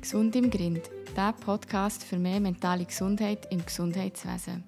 Gesund im Grind, der Podcast für mehr mentale Gesundheit im Gesundheitswesen.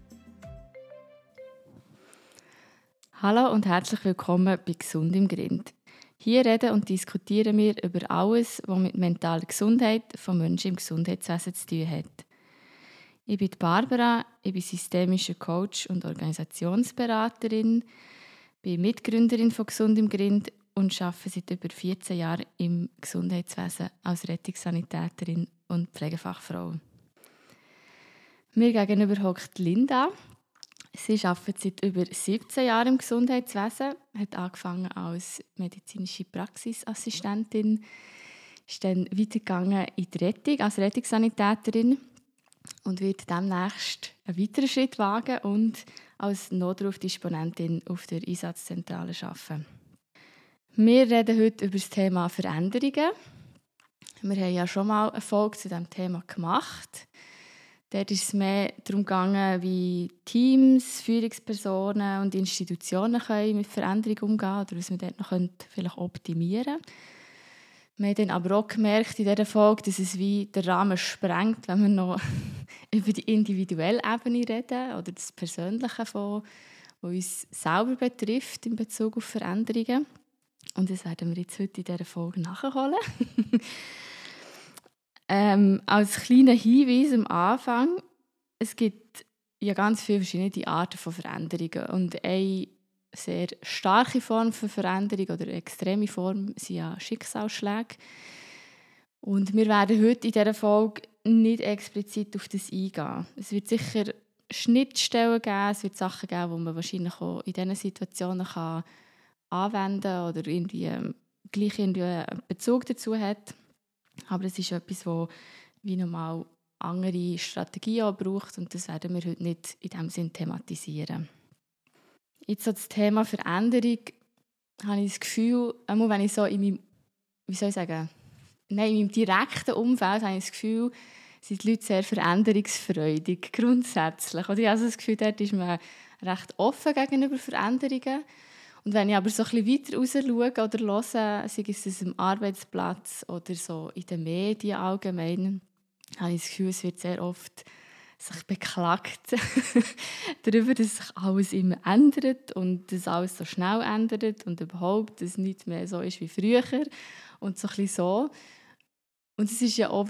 Hallo und herzlich willkommen bei Gesund im Grind. Hier reden und diskutieren wir über alles, was mit mentaler Gesundheit von Menschen im Gesundheitswesen zu tun hat. Ich bin Barbara, ich bin systemischer Coach und Organisationsberaterin, bin Mitgründerin von Gesund im Grind und arbeite seit über 14 Jahren im Gesundheitswesen als Rettungssanitäterin und Pflegefachfrau. Mir gegenüber hockt Linda. Sie arbeitet seit über 17 Jahren im Gesundheitswesen, hat angefangen als medizinische Praxisassistentin, ist dann weitergegangen in die Rettung als Rettungssanitäterin und wird demnächst einen weiteren Schritt wagen und als Notrufdisponentin auf der Einsatzzentrale arbeiten. Wir reden heute über das Thema Veränderungen. Wir haben ja schon mal eine Folge zu diesem Thema gemacht. Dort ist es mehr darum gegangen, wie Teams, Führungspersonen und Institutionen können mit Veränderungen umgehen können oder was man dort noch vielleicht optimieren könnte. Wir haben dann aber auch gemerkt in dieser Folge, dass es wie den Rahmen sprengt, wenn wir noch über die individuelle Ebene reden oder das Persönliche, was uns selber betrifft in Bezug auf Veränderungen. Und das werden wir jetzt heute in dieser Folge nachholen. Als kleiner Hinweis am Anfang, es gibt ja ganz viele verschiedene Arten von Veränderungen. Und eine sehr starke Form von Veränderung oder eine extreme Form sind ja Schicksalsschläge. Und wir werden heute in dieser Folge nicht explizit auf das eingehen. Es wird sicher Schnittstellen geben, es wird Sachen geben, die man wahrscheinlich auch in diesen Situationen anwenden oder gleich irgendwie einen Bezug dazu hat. Aber es ist etwas, das wie normal andere Strategien auch braucht und das werden wir heute nicht in diesem Sinn thematisieren. Jetzt so das Thema Veränderung habe ich das Gefühl, auch wenn ich so in meinem, in meinem direkten Umfeld habe ich das Gefühl, sind die Leute sehr veränderungsfreudig, grundsätzlich. Und ich habe also das Gefühl, dort ist man recht offen gegenüber Veränderungen. Und wenn ich aber so ein bisschen weiter raus schaue oder höre, sei es am Arbeitsplatz oder so in den Medien allgemein, habe ich das Gefühl, es wird sehr oft sich beklagt darüber, dass sich alles immer ändert und dass alles so schnell ändert und überhaupt, dass nichts mehr so ist wie früher und so ein bisschen so. Und es ist ja auch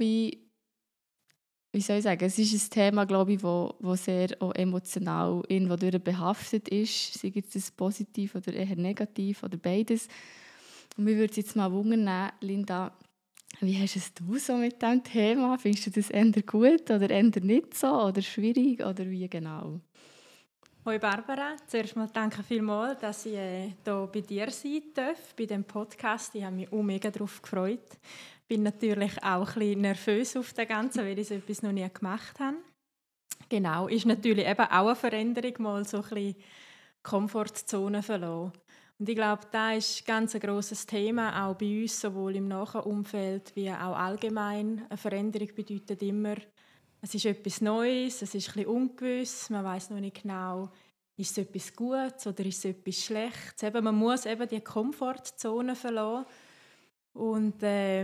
es ist ein Thema, glaube ich, wo sehr auch emotional irgendwo behaftet ist, sei es positiv oder eher negativ oder beides. Und mich würde es jetzt mal wundern, Linda, wie hast du es so mit diesem Thema? Findest du das eher gut oder eher nicht so oder schwierig oder wie genau? Hoi Barbara, zuerst mal danke vielmals, dass ich hier bei dir sein darf, bei diesem Podcast. Ich habe mich auch mega darauf gefreut. Ich bin natürlich auch ein bisschen nervös auf das Ganze, weil ich so etwas noch nie gemacht habe. Genau, ist natürlich eben auch eine Veränderung, mal so ein bisschen Komfortzone verlassen. Und ich glaube, das ist ganz ein grosses Thema, auch bei uns, sowohl im Nachumfeld wie auch allgemein. Eine Veränderung bedeutet immer, es ist etwas Neues, es ist ein bisschen ungewiss, man weiss noch nicht genau, ist es etwas Gutes oder ist es etwas Schlechtes. Eben, man muss eben die Komfortzone verlassen. Und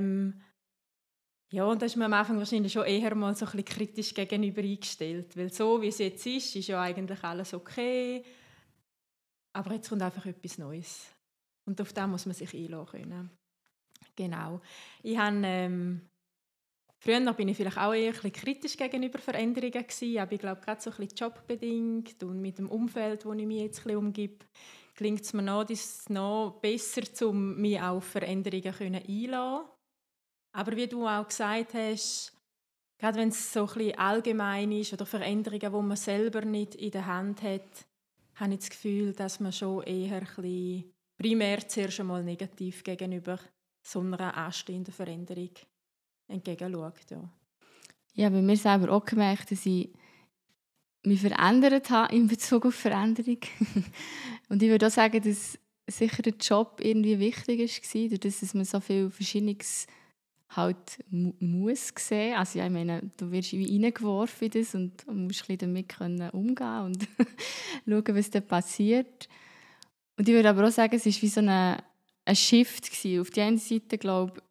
ja, und da ist man am Anfang wahrscheinlich schon eher mal so ein bisschen kritisch gegenüber eingestellt. Weil so, wie es jetzt ist ja eigentlich alles okay. Aber jetzt kommt einfach etwas Neues. Und auf das muss man sich einlassen können. Genau. Ich habe, früher bin ich vielleicht auch eher ein bisschen kritisch gegenüber Veränderungen gewesen, aber ich glaube, gerade so ein bisschen jobbedingt und mit dem Umfeld, wo ich mich jetzt ein bisschen umgebe, gelingt es mir noch besser, um mich auf Veränderungen einzulassen. Aber wie du auch gesagt hast, gerade wenn es so ein bisschen allgemein ist oder Veränderungen, die man selber nicht in der Hand hat, habe ich das Gefühl, dass man schon eher ein bisschen primär zuerst einmal negativ gegenüber so einer anstehenden Veränderung entgegenschaut. Ja, bei mir selber auch gemerkt, dass ich mich verändert habe in Bezug auf Veränderung. Und ich würde auch sagen, dass sicher der Job irgendwie wichtig war, dadurch, dass man so viel Verschiedenes halt muss sehen. Also ja, ich meine, du wirst wie reingeworfen in das und musst ein bisschen damit umgehen und schauen, was da passiert. Und ich würde aber auch sagen, es war wie so ein Shift gewesen. Auf der einen Seite, glaube ich,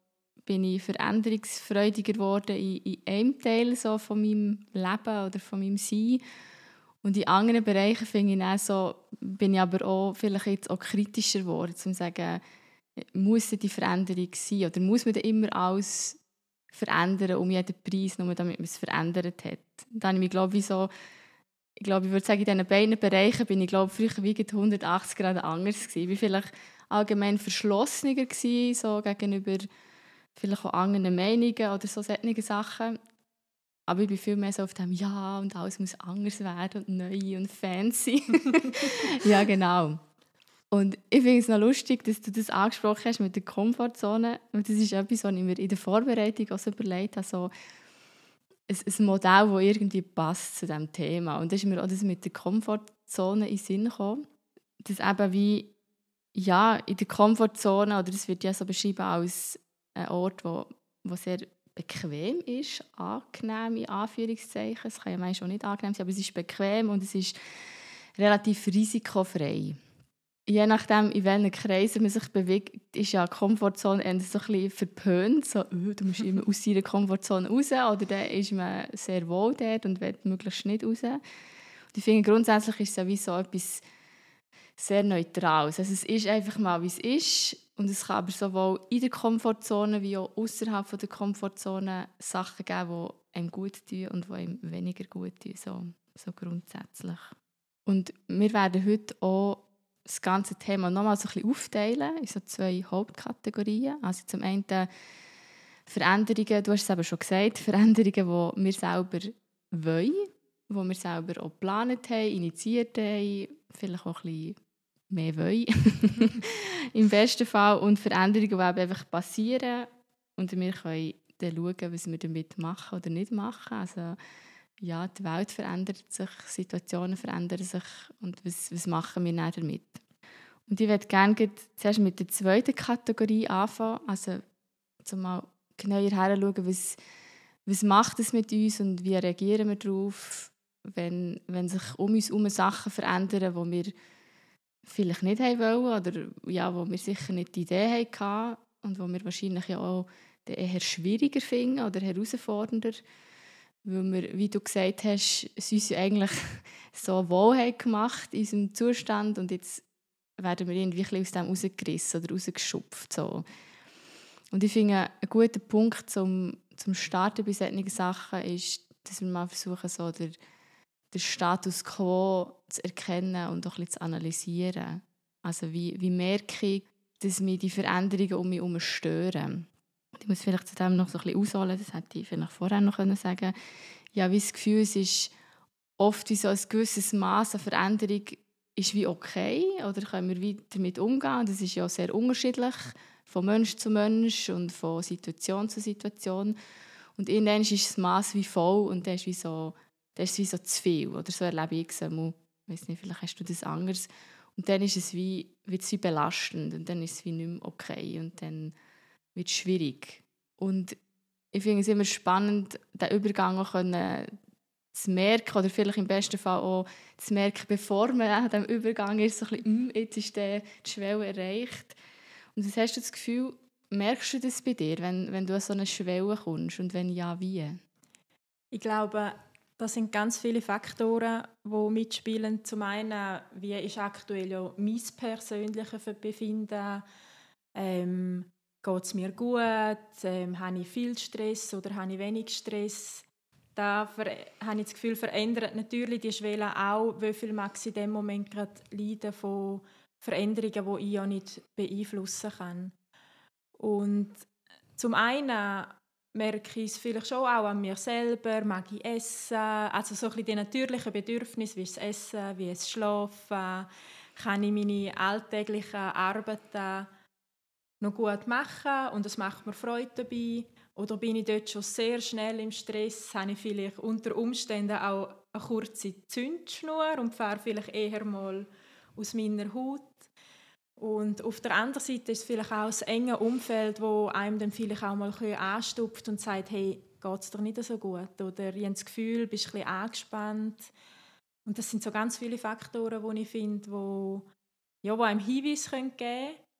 bin ich veränderungsfreudiger geworden in einem Teil so von meinem Leben oder von meinem Sein. Und in anderen Bereichen finde ich dann so, bin ich aber auch vielleicht jetzt auch kritischer geworden, um zu sagen, muss die Veränderung sein oder muss man dann immer alles verändern um jeden Preis, nur damit man es verändert hat. Dann habe ich mich, ich würde sagen, in diesen beiden Bereichen bin ich früher wie 180 Grad anders gewesen. Ich war vielleicht allgemein verschlossener gewesen, so gegenüber vielleicht auch anderen Meinungen oder so solche Sachen. Aber ich bin viel mehr so auf dem «Ja, und alles muss anders werden und neu und fancy». Ja, genau. Und ich finde es noch lustig, dass du das angesprochen hast mit der Komfortzone. Und das ist etwas, was ich mir in der Vorbereitung auch so überlegt habe. So ein Modell, das irgendwie passt zu diesem Thema. Und da ist mir auch das mit der Komfortzone in den Sinn gekommen. Dass eben wie, ja, in der Komfortzone, oder das wird ja so beschrieben als ein Ort, wo sehr bequem ist, angenehm in Anführungszeichen. Es kann ja manchmal auch nicht angenehm sein, aber es ist bequem und es ist relativ risikofrei. Je nachdem, in welchen Kreisen man sich bewegt, ist ja die Komfortzone eher so ein bisschen verpönt. So, du musst immer aus deiner Komfortzone raus. Oder dann ist man sehr wohl dort und will möglichst nicht raus. Und ich finde, grundsätzlich ist es ja wie so etwas sehr Neutrales. Also es ist einfach mal, wie es ist. Und es kann aber sowohl in der Komfortzone wie auch außerhalb der Komfortzone Sachen geben, die einem gut tun und die einem weniger gut tun. So grundsätzlich. Und wir werden heute auch das ganze Thema nochmal so ein bisschen aufteilen in so 2 Hauptkategorien. Also zum einen Veränderungen, du hast es eben schon gesagt, Veränderungen, die wir selber wollen, die wir selber auch geplant haben, initiiert haben, vielleicht auch ein bisschen mehr wollen. Im besten Fall. Und Veränderungen, die eben einfach passieren und wir können dann schauen, was wir damit machen oder nicht machen. Also, ja, die Welt verändert sich, Situationen verändern sich und was machen wir dann damit? Und ich würde gerne zuerst mit der zweiten Kategorie anfangen, also mal genauer hinschauen, was macht es mit uns und wie reagieren wir darauf, wenn sich um uns herum Sachen verändern, die wir vielleicht nicht haben wollen oder ja, wo wir sicher nicht die Idee hatten und wo wir wahrscheinlich ja auch eher schwieriger finden oder herausfordernder. Weil wir, wie du gesagt hast, es uns ja eigentlich so wohl haben gemacht in unserem Zustand und jetzt werden wir irgendwie ein bisschen aus dem rausgerissen oder rausgeschupft. So. Und ich finde, ein guter Punkt zum Starten bei solchen Sachen ist, dass wir mal versuchen, so den Status quo zu erkennen und auch ein bisschen zu analysieren. Also wie merke ich, dass mich die Veränderungen um mich herum stören. Ich muss vielleicht zu dem noch so ein bisschen ausholen, das hätte ich vielleicht vorher noch sagen können. Ja, wie das Gefühl, es ist oft wie so ein gewisses Maß an Veränderung ist wie okay oder können wir wie damit umgehen. Das ist ja sehr unterschiedlich, von Mensch zu Mensch und von Situation zu Situation. Und irgendwann ist das Maß wie voll und das ist wie so zu viel. Oder so erlebe ich es. Ich weiss nicht, vielleicht hast du das anders. Und dann ist es wird es wie belastend und dann ist es wie nicht mehr okay und dann wird es schwierig. Und ich finde es immer spannend, den Übergang auch zu merken oder vielleicht im besten Fall auch zu merken, bevor man an diesem Übergang ist, so ein bisschen, jetzt ist die Schwelle erreicht. Und was hast du das Gefühl, merkst du das bei dir, wenn du an so eine Schwelle kommst und wenn ja, wie? Ich glaube, das sind ganz viele Faktoren, die mitspielen. Zum einen, wie ist aktuell ja mein persönliches Befinden? Geht es mir gut? Habe ich viel Stress oder habe ich wenig Stress? Da habe ich das Gefühl, verändert natürlich die Schwelle auch, wie viel mag ich in dem Moment gerade leiden von Veränderungen, die ich ja nicht beeinflussen kann. Und zum einen merke ich es vielleicht schon auch an mir selber, mag ich essen, also so ein bisschen die natürlichen Bedürfnisse, wie das Essen, wie das Schlafen, kann ich meine alltäglichen Arbeiten noch gut machen und es macht mir Freude dabei. Oder bin ich dort schon sehr schnell im Stress, habe ich vielleicht unter Umständen auch eine kurze Zündschnur und fahre vielleicht eher mal aus meiner Haut. Und auf der anderen Seite ist es vielleicht auch das enge Umfeld, wo einem dann vielleicht auch mal anstupft und sagt, hey, geht es dir nicht so gut? Oder ich habe das Gefühl, du bist ein bisschen angespannt. Und das sind so ganz viele Faktoren, die ich finde, wo einem Hinweise geben können.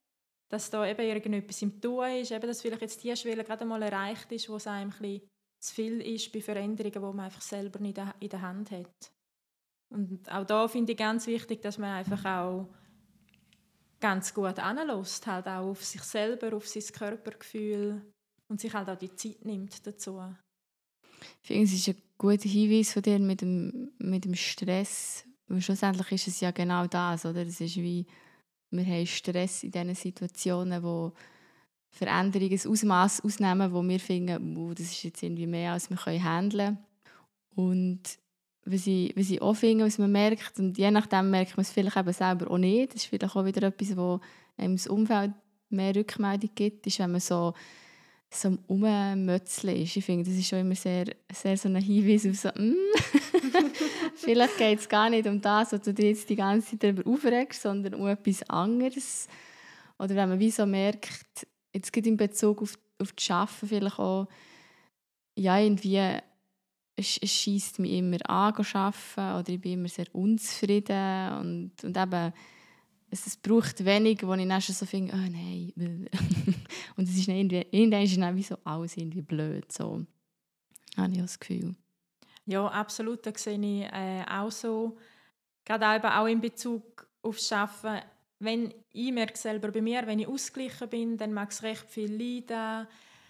dass da eben irgendetwas im Tun ist, eben, dass vielleicht jetzt die Schwelle gerade mal erreicht ist, wo es einem ein bisschen zu viel ist bei Veränderungen, die man einfach selber nicht in der Hand hat. Und auch da finde ich ganz wichtig, dass man einfach auch ganz gut hinhört, halt auch auf sich selber, auf sein Körpergefühl und sich halt auch die Zeit nimmt dazu. Ich finde, es ist ein guter Hinweis von dir mit dem Stress. Weil schlussendlich ist es ja genau das, oder? Es ist wie, wir haben Stress in diesen Situationen, wo Veränderungen ein Ausmaß ausnehmen, wo wir finden, das ist jetzt irgendwie mehr, als wir handeln können. Und was ich auch finde, was man merkt, und je nachdem merkt man es vielleicht eben selber auch nicht, das ist vielleicht auch wieder etwas, wo einem das Umfeld mehr Rückmeldung gibt, ist, wenn man so am Rummötzeln ist. Ich finde, das ist schon immer sehr, sehr so ein Hinweis auf so, vielleicht geht es gar nicht um das, was du dir jetzt die ganze Zeit darüber aufregst, sondern um etwas anderes. Oder wenn man wie so merkt, jetzt geht in Bezug auf das Arbeiten vielleicht auch, ja, irgendwie, es scheisst mich immer an, zu arbeiten, oder ich bin immer sehr unzufrieden und eben, es braucht wenig, wo ich dann schon so finde, oh nein. Und es ist dann irgendwann ist dann wie so alles irgendwie blöd. So habe ich das Gefühl. Ja, absolut. Das sehe ich auch so. Gerade eben auch in Bezug aufs Arbeiten. Wenn ich merke selber bei mir, wenn ich ausgeglichen bin, dann mag es recht viel leiden.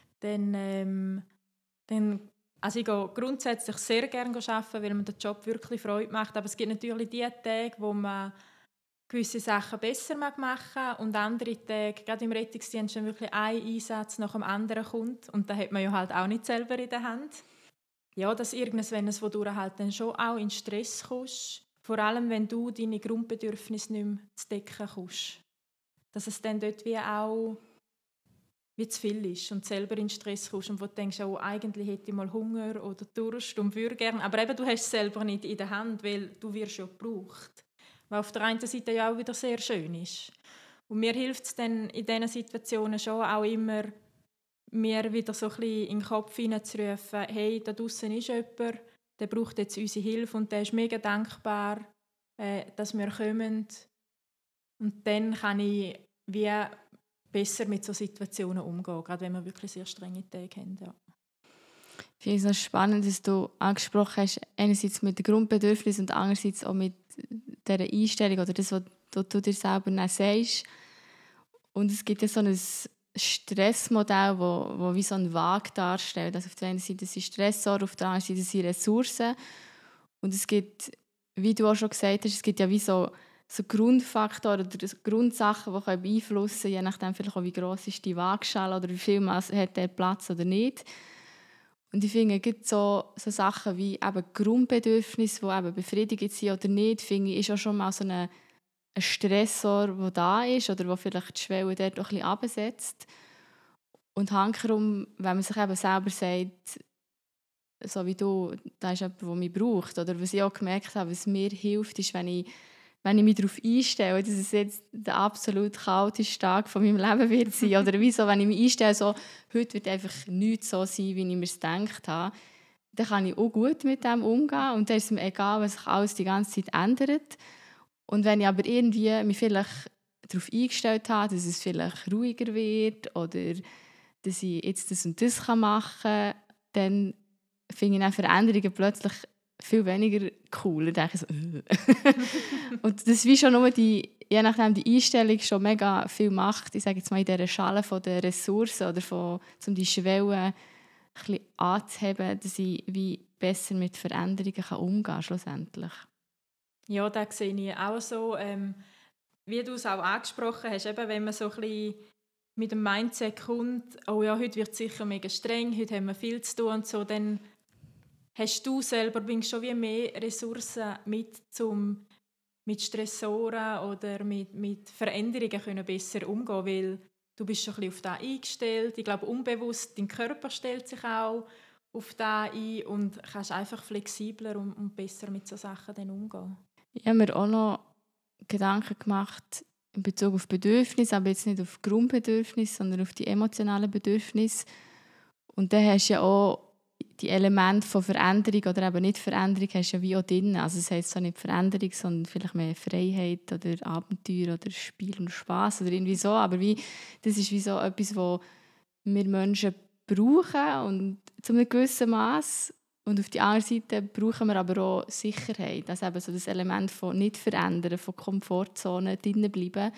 Also ich gehe grundsätzlich sehr gerne arbeiten, weil mir der Job wirklich Freude macht. Aber es gibt natürlich die Tage, wo man gewisse Sachen besser machen mag und andere Tage, gerade im Rettungsdienst, wenn wirklich ein Einsatz nach dem anderen kommt. Und da hat man ja halt auch nicht selber in der Hand. Ja, dass irgendwas, wodurch halt dann schon auch in Stress kommst. Vor allem, wenn du deine Grundbedürfnisse nicht mehr zu decken kommst. Dass es dann dort wie auch wie zu viel ist und selber in Stress kommst und wo du denkst, oh, eigentlich hätte ich mal Hunger oder Durst und würde gerne. Aber eben, du hast es selber nicht in der Hand, weil du wirst ja gebraucht. Was auf der einen Seite ja auch wieder sehr schön ist. Und mir hilft es dann in diesen Situationen schon auch immer, mir wieder so ein bisschen in den Kopf hineinzurufen, hey, da draussen ist jemand, der braucht jetzt unsere Hilfe und der ist mega dankbar, dass wir kommen. Und dann kann ich wie besser mit solchen Situationen umgehen, gerade wenn wir wirklich sehr strenge Tage haben. Ja. Ich finde es noch spannend, dass du angesprochen hast, einerseits mit den Grundbedürfnissen und andererseits auch mit dieser Einstellung oder das, was du dir selber dann sagst. Und es gibt ja so ein Stressmodell, wo wie so ein Waage darstellt. Also auf der einen Seite sind Stressor, auf der anderen Seite sind Ressourcen. Und es gibt, wie du auch schon gesagt hast, es gibt ja wie so Grundfaktoren oder Grundsachen, die beeinflussen können, je nachdem vielleicht auch, wie gross ist die Waagschale oder wie viel Maß hat der Platz oder nicht. Und ich finde, es gibt so Sachen wie eben Grundbedürfnisse, die eben befriedigt sind oder nicht, finde ich, ist auch schon mal so ein Stressor, der da ist oder der vielleicht die Schwelle dort noch ein bisschen runtersetzt. Und hankerum, wenn man sich eben selber sagt, so wie du, da ist jemand, der mich braucht. Oder was ich auch gemerkt habe, was mir hilft, ist, wenn ich mich darauf einstelle, dass es jetzt der absolut chaotische Tag von meinem Leben wird sein. Oder wieso, wenn ich mich einstelle, so, heute wird einfach nichts so sein, wie ich mir es gedacht habe, dann kann ich auch gut mit dem umgehen. Und dann ist es mir egal, was sich alles die ganze Zeit ändert. Und wenn ich aber irgendwie mich vielleicht darauf eingestellt habe, dass es vielleicht ruhiger wird oder dass ich jetzt das und das machen kann, dann finde ich dann Veränderungen plötzlich viel weniger cool. Dann denke ich so, und das wie schon nur je nachdem die Einstellung schon mega viel macht, ich sage jetzt mal in dieser Schale von den Ressourcen oder um die Schwellen ein bisschen anzuheben, dass ich wie besser mit Veränderungen umgehen kann, schlussendlich. Ja, das sehe ich auch so. Wie du es auch angesprochen hast, eben, wenn man so ein bisschen mit dem Mindset kommt, oh ja, heute wird es sicher mega streng, heute haben wir viel zu tun und so, dann hast du selber schon wie mehr Ressourcen mit Stressoren oder mit Veränderungen können besser umgehen, weil du bist schon ein bisschen auf das eingestellt. Ich glaube, unbewusst, dein Körper stellt sich auch auf das ein und kannst einfach flexibler und besser mit solchen Sachen dann umgehen. Ich habe mir auch noch Gedanken gemacht in Bezug auf Bedürfnisse, aber jetzt nicht auf Grundbedürfnisse, sondern auf die emotionalen Bedürfnisse. Und dann hast du ja auch die Elemente von Veränderung oder eben nicht Veränderung hast du ja wie auch drin. Also es heisst zwar nicht Veränderung, sondern vielleicht mehr Freiheit oder Abenteuer oder Spiel und Spass oder irgendwie so. Aber das ist wie so etwas, was wir Menschen brauchen und zu einem gewissen Maß. Und auf der anderen Seite brauchen wir aber auch Sicherheit. Also eben so das Element von nicht verändern, von Komfortzone drinnen bleiben.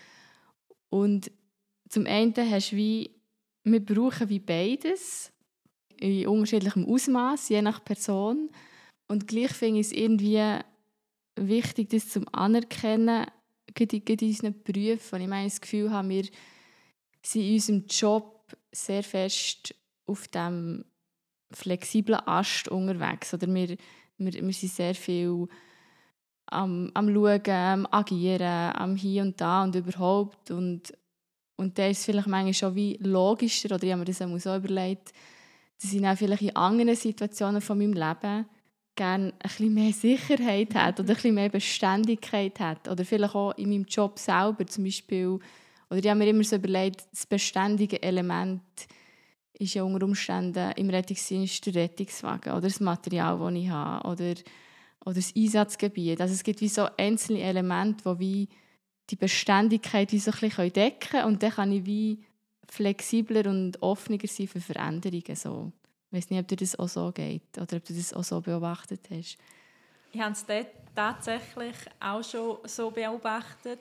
Und zum einen hast du wir brauchen wie beides in unterschiedlichem Ausmaß, je nach Person. Und gleich finde ich es irgendwie wichtig, das zu anerkennen, gerade in unseren Berufen. Ich meine, das Gefühl habe, wir sind in unserem Job sehr fest auf dem flexiblen Ast unterwegs. Oder wir sind sehr viel am Schauen, am Agieren, am Hier und Da und überhaupt. Und da ist es vielleicht manchmal schon wie logischer, oder ich habe mir das auch so überlegt, dass ich dann vielleicht in anderen Situationen von meinem Leben gerne ein bisschen mehr Sicherheit hätte oder ein bisschen mehr Beständigkeit hätte. Oder vielleicht auch in meinem Job selber zum Beispiel. Oder ich habe mir immer so überlegt, das beständige Element ist ja unter Umständen im Rettungsdienst der Rettungswagen oder das Material, das ich habe oder das Einsatzgebiet. Also es gibt wie so einzelne Elemente, die wie die Beständigkeit wie so ein bisschen decken können. Und dann kann ich wie flexibler und offener sein für Veränderungen. So. Ich weiss nicht, ob dir das auch so geht oder ob du das auch so beobachtet hast. Ich habe es tatsächlich auch schon so beobachtet.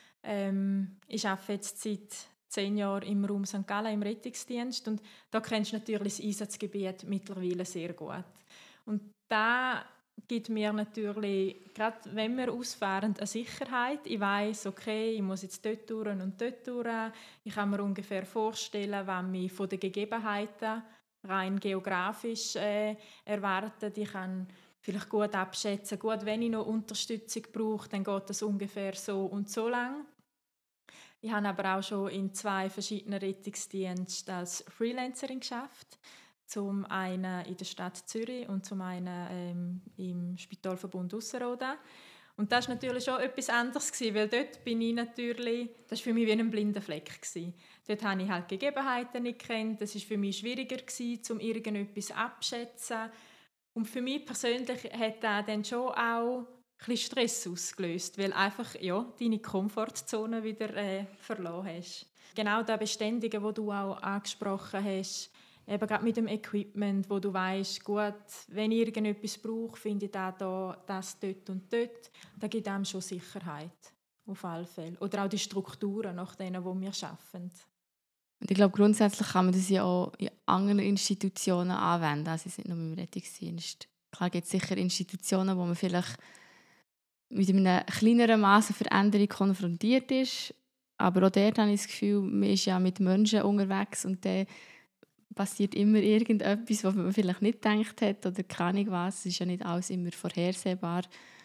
Ich arbeite jetzt seit 10 Jahren im Raum St. Gallen im Rettungsdienst und da kennst du natürlich das Einsatzgebiet mittlerweile sehr gut. Und da gibt mir natürlich, gerade wenn wir ausfahren, eine Sicherheit. Ich weiss, okay, ich muss jetzt dort durch und dort durch. Ich kann mir ungefähr vorstellen, was mich von den Gegebenheiten rein geografisch erwartet. Ich kann vielleicht gut abschätzen, gut, wenn ich noch Unterstützung brauche, dann geht das ungefähr so und so lang. Ich habe aber auch schon in 2 verschiedenen Rettungsdiensten als Freelancerin gearbeitet. Zum einen in der Stadt Zürich und zum einen im Spitalverbund Ausserrhoden. Und das war natürlich schon etwas anderes, weil dort bin ich natürlich, das war für mich wie ein blinder Fleck. Dort habe ich halt Gegebenheiten nicht gekannt, es war für mich schwieriger, um irgendetwas abzuschätzen. Und für mich persönlich hat das dann schon auch ein bisschen Stress ausgelöst, weil einfach deine Komfortzone wieder verloren hast. Genau das Beständige, das du auch angesprochen hast, eben gerade mit dem Equipment, wo du weißt, gut, wenn ich irgendetwas brauche, finde ich das dort und dort. Das gibt einem schon Sicherheit, auf alle Fälle. Oder auch die Strukturen, nach denen wo wir arbeiten. Und ich glaube, grundsätzlich kann man das ja auch in anderen Institutionen anwenden, also nicht nur im Rettungsdienst. Klar gibt es sicher Institutionen, wo man vielleicht mit einem kleineren Maß an Veränderung konfrontiert ist, aber auch dort habe ich das Gefühl, man ist ja mit Menschen unterwegs und dann passiert immer irgendetwas, was man vielleicht nicht gedacht hat oder keine Ahnung was. Es ist ja nicht alles immer vorhersehbar.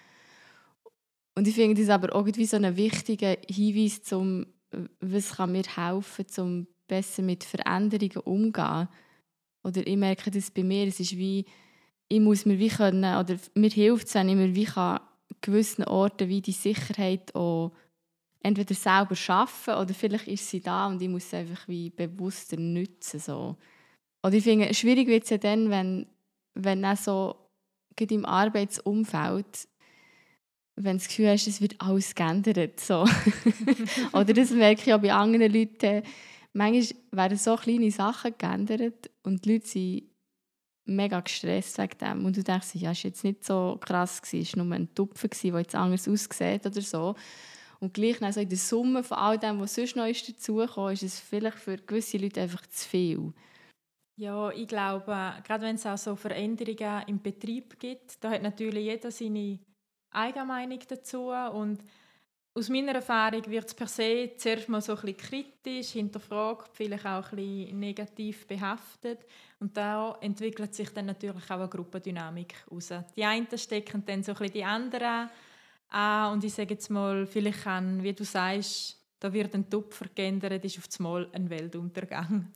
Und ich finde das aber auch irgendwie so einen wichtigen Hinweis, was kann mir helfen, um besser mit Veränderungen umzugehen. Oder ich merke das bei mir, es ist wie, ich muss mir wie können, oder mir hilft es, wenn ich mir wie kann, gewissen Orten wie die Sicherheit auch entweder selber schaffen oder vielleicht ist sie da und ich muss sie einfach wie bewusster nutzen. So. Oder ich finde, schwierig wird es ja dann, wenn auch so gerade im Arbeitsumfeld, wenn du das Gefühl hast, es wird alles geändert. So. Oder das merke ich auch bei anderen Leuten. Manchmal werden so kleine Sachen geändert und die Leute sind mega gestresst wegen dem. Und du denkst, ja, es war jetzt nicht so krass, es war nur ein Tupfer, der jetzt anders aussieht oder so. Und gleich also in der Summe von all dem, was sonst noch ist dazugekommen, ist es vielleicht für gewisse Leute einfach zu viel. Ja, ich glaube, gerade wenn es auch so Veränderungen im Betrieb gibt, da hat natürlich jeder seine eigene Meinung dazu. Und aus meiner Erfahrung wird es per se zuerst mal so ein bisschen kritisch, hinterfragt, vielleicht auch ein bisschen negativ behaftet. Und da entwickelt sich dann natürlich auch eine Gruppendynamik heraus. Die einen stecken dann so ein bisschen die anderen an und ich sage jetzt mal, vielleicht kann, wie du sagst, da wird ein Tupfer geändert, ist auf einmal ein Weltuntergang.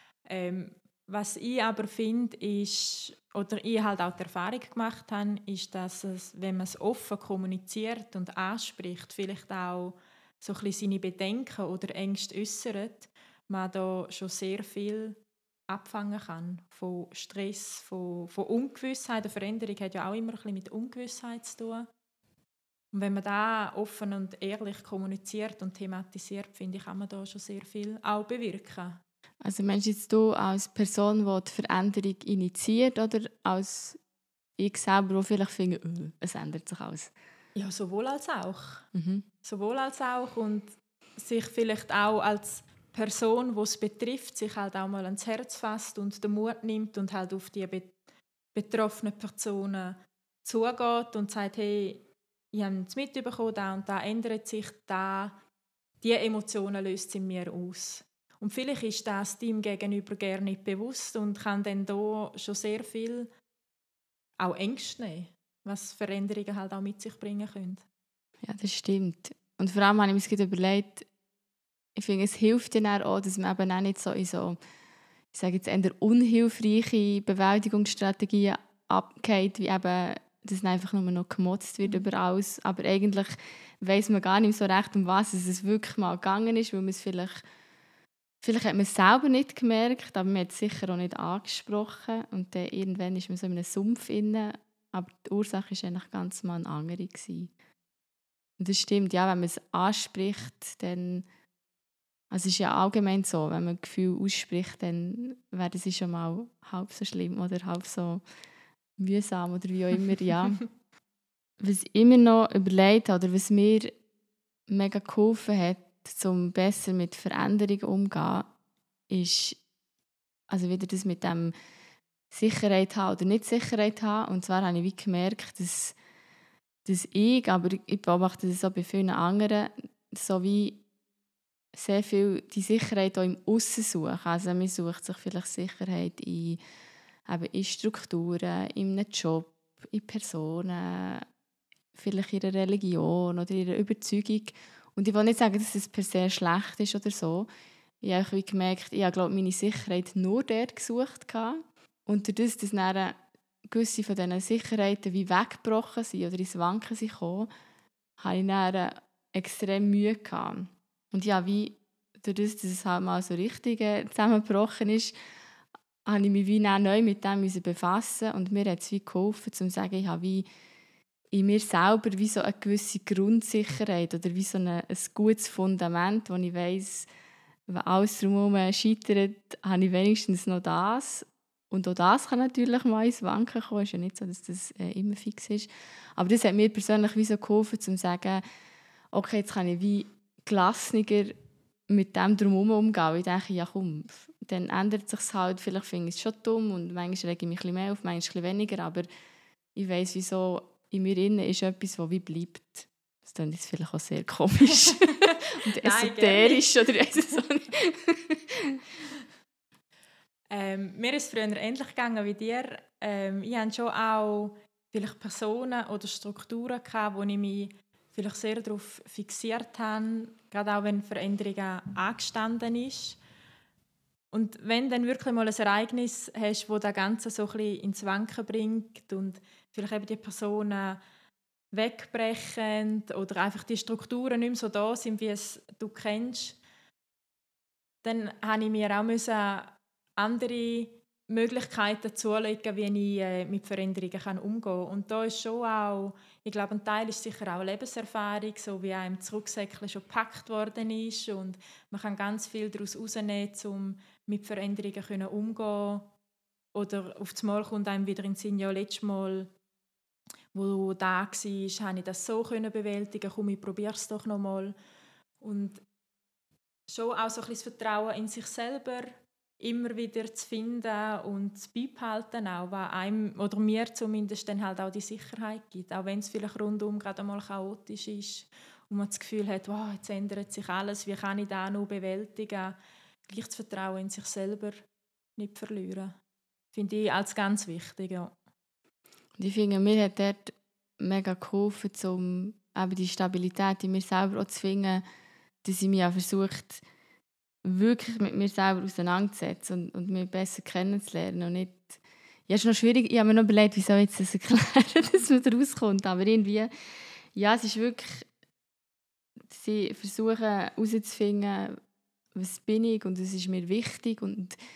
Was ich aber finde, ist, oder ich halt auch die Erfahrung gemacht habe, ist, dass es, wenn man es offen kommuniziert und anspricht, vielleicht auch so ein bisschen seine Bedenken oder Ängste äußert, man da schon sehr viel abfangen kann. Von Stress, von Ungewissheit. Eine Veränderung hat ja auch immer ein bisschen mit Ungewissheit zu tun. Und wenn man da offen und ehrlich kommuniziert und thematisiert, finde ich, kann man da schon sehr viel auch bewirken. Also meinst jetzt du als Person, die die Veränderung initiiert, oder als ich selber, die vielleicht finde, es ändert sich alles? Ja, sowohl als auch. Mhm. Sowohl als auch. Und sich vielleicht auch als Person, die es betrifft, sich halt auch mal ans Herz fasst und den Mut nimmt und halt auf die betroffenen Personen zugeht und sagt, hey, ich habe es mitbekommen, da und da ändert sich, diese Emotionen löst es in mir aus. Und vielleicht ist das dem Gegenüber gar nicht bewusst und kann dann da schon sehr viel auch Ängste nehmen, was Veränderungen halt auch mit sich bringen können. Ja, das stimmt. Und vor allem habe ich mir gerade überlegt, ich finde, es hilft dann auch, dass man eben auch nicht so in so, ich sage jetzt eher unhilfreiche Bewältigungsstrategien abgeht, wie eben, dass einfach nur noch gemotzt wird über alles. Aber eigentlich weiss man gar nicht so recht, um was es wirklich mal gegangen ist, weil man es vielleicht hat man es selber nicht gemerkt, aber man hat es sicher auch nicht angesprochen. Und dann irgendwann ist man so in einem Sumpf inne, aber die Ursache war eigentlich ganz mal eine andere gewesen. Und das stimmt, ja, wenn man es anspricht, dann, also es ist ja allgemein so, wenn man Gefühle ausspricht, dann wäre das schon mal halb so schlimm oder halb so mühsam oder wie auch immer, ja. Was ich immer noch überlegt habe oder was mir mega geholfen hat, um besser mit Veränderungen umzugehen, ist also wieder das mit dem Sicherheit haben oder nicht Sicherheit haben. Und zwar habe ich wie gemerkt, dass ich, aber ich beobachte das auch bei vielen anderen, so wie sehr viel die Sicherheit auch im Aussen suchen. Also man sucht sich vielleicht Sicherheit in Strukturen, in einem Job, in Personen, vielleicht in einer Religion oder in einer Überzeugung. Und ich will nicht sagen, dass es per se schlecht ist oder so. Ich habe wie gemerkt, ich habe meine Sicherheit nur dort gesucht. Und dadurch, dass dann gewisse von diesen Sicherheiten wie weggebrochen sind oder ins Wanken sind gekommen, habe ich dann extrem Mühe gehabt. Und ja, wie dadurch, dass es halt mal so richtig zusammengebrochen ist, habe ich mich wie dann neu mit dem befassen und mir hat es wie geholfen, um zu sagen, ich habe wie in mir selber wie so eine gewisse Grundsicherheit oder wie so ein gutes Fundament, wo ich weiss, wenn alles drumherum scheitert, habe ich wenigstens noch das. Und auch das kann natürlich mal ins Wanken kommen. Es ist ja nicht so, dass das immer fix ist. Aber das hat mir persönlich wie so geholfen, um zu sagen, okay, jetzt kann ich wie gelassener mit dem drumherum umgehen. Ich denke, ja komm, dann ändert sich halt. Vielleicht finde ich es schon dumm und manchmal rege ich mich ein bisschen mehr auf, manchmal ein bisschen weniger. Aber ich weiss, wieso in mir innen ist etwas, das wie bleibt. Das klingt jetzt vielleicht auch sehr komisch und esoterisch oder ich weiß es auch nicht. Mir ist es früher ähnlich gegangen wie dir. Ich hatte schon auch vielleicht Personen oder Strukturen gehabt, wo ich mich vielleicht sehr darauf fixiert habe, gerade auch wenn Veränderungen angestanden ist. Und wenn dann wirklich mal ein Ereignis hast, das das Ganze so ein bisschen ins Wanken bringt und vielleicht eben die Personen wegbrechen oder einfach die Strukturen nicht mehr so da sind, wie es du kennst, dann musste ich mir auch andere Möglichkeiten zulegen, wie ich mit Veränderungen umgehen kann. Und da ist schon auch, ich glaube, ein Teil ist sicher auch Lebenserfahrung, so wie einem das Rucksäckchen schon gepackt worden ist. Und man kann ganz viel daraus herausnehmen, um mit Veränderungen umzugehen. Oder auf das Mal kommt einem wieder in den Sinn, ja, letztes Mal, wo du da warst, habe ich das so bewältigen. Komm, ich probiere es doch noch mal. Und schon auch so ein bisschen das Vertrauen in sich selber immer wieder zu finden und zu beibehalten, auch, was einem oder mir zumindest dann halt auch die Sicherheit gibt. Auch wenn es vielleicht rundum gerade einmal chaotisch ist und man das Gefühl hat, wow, jetzt ändert sich alles, wie kann ich das noch bewältigen? Gleich das Vertrauen in sich selber nicht verlieren. Finde ich als ganz wichtig, ja. Und ich finde, mir hat dort mega geholfen, um eben die Stabilität in mir selber auch zu finden, dass ich mich auch versucht, wirklich mit mir selber auseinanderzusetzen und mich besser kennenzulernen. Und nicht, ja, es ist noch schwierig, ich habe mir noch überlegt, wie soll ich jetzt das erklären, dass man da rauskommt. Aber irgendwie, ja, es ist wirklich, sie versuchen herauszufinden, was bin ich und was ist mir wichtig und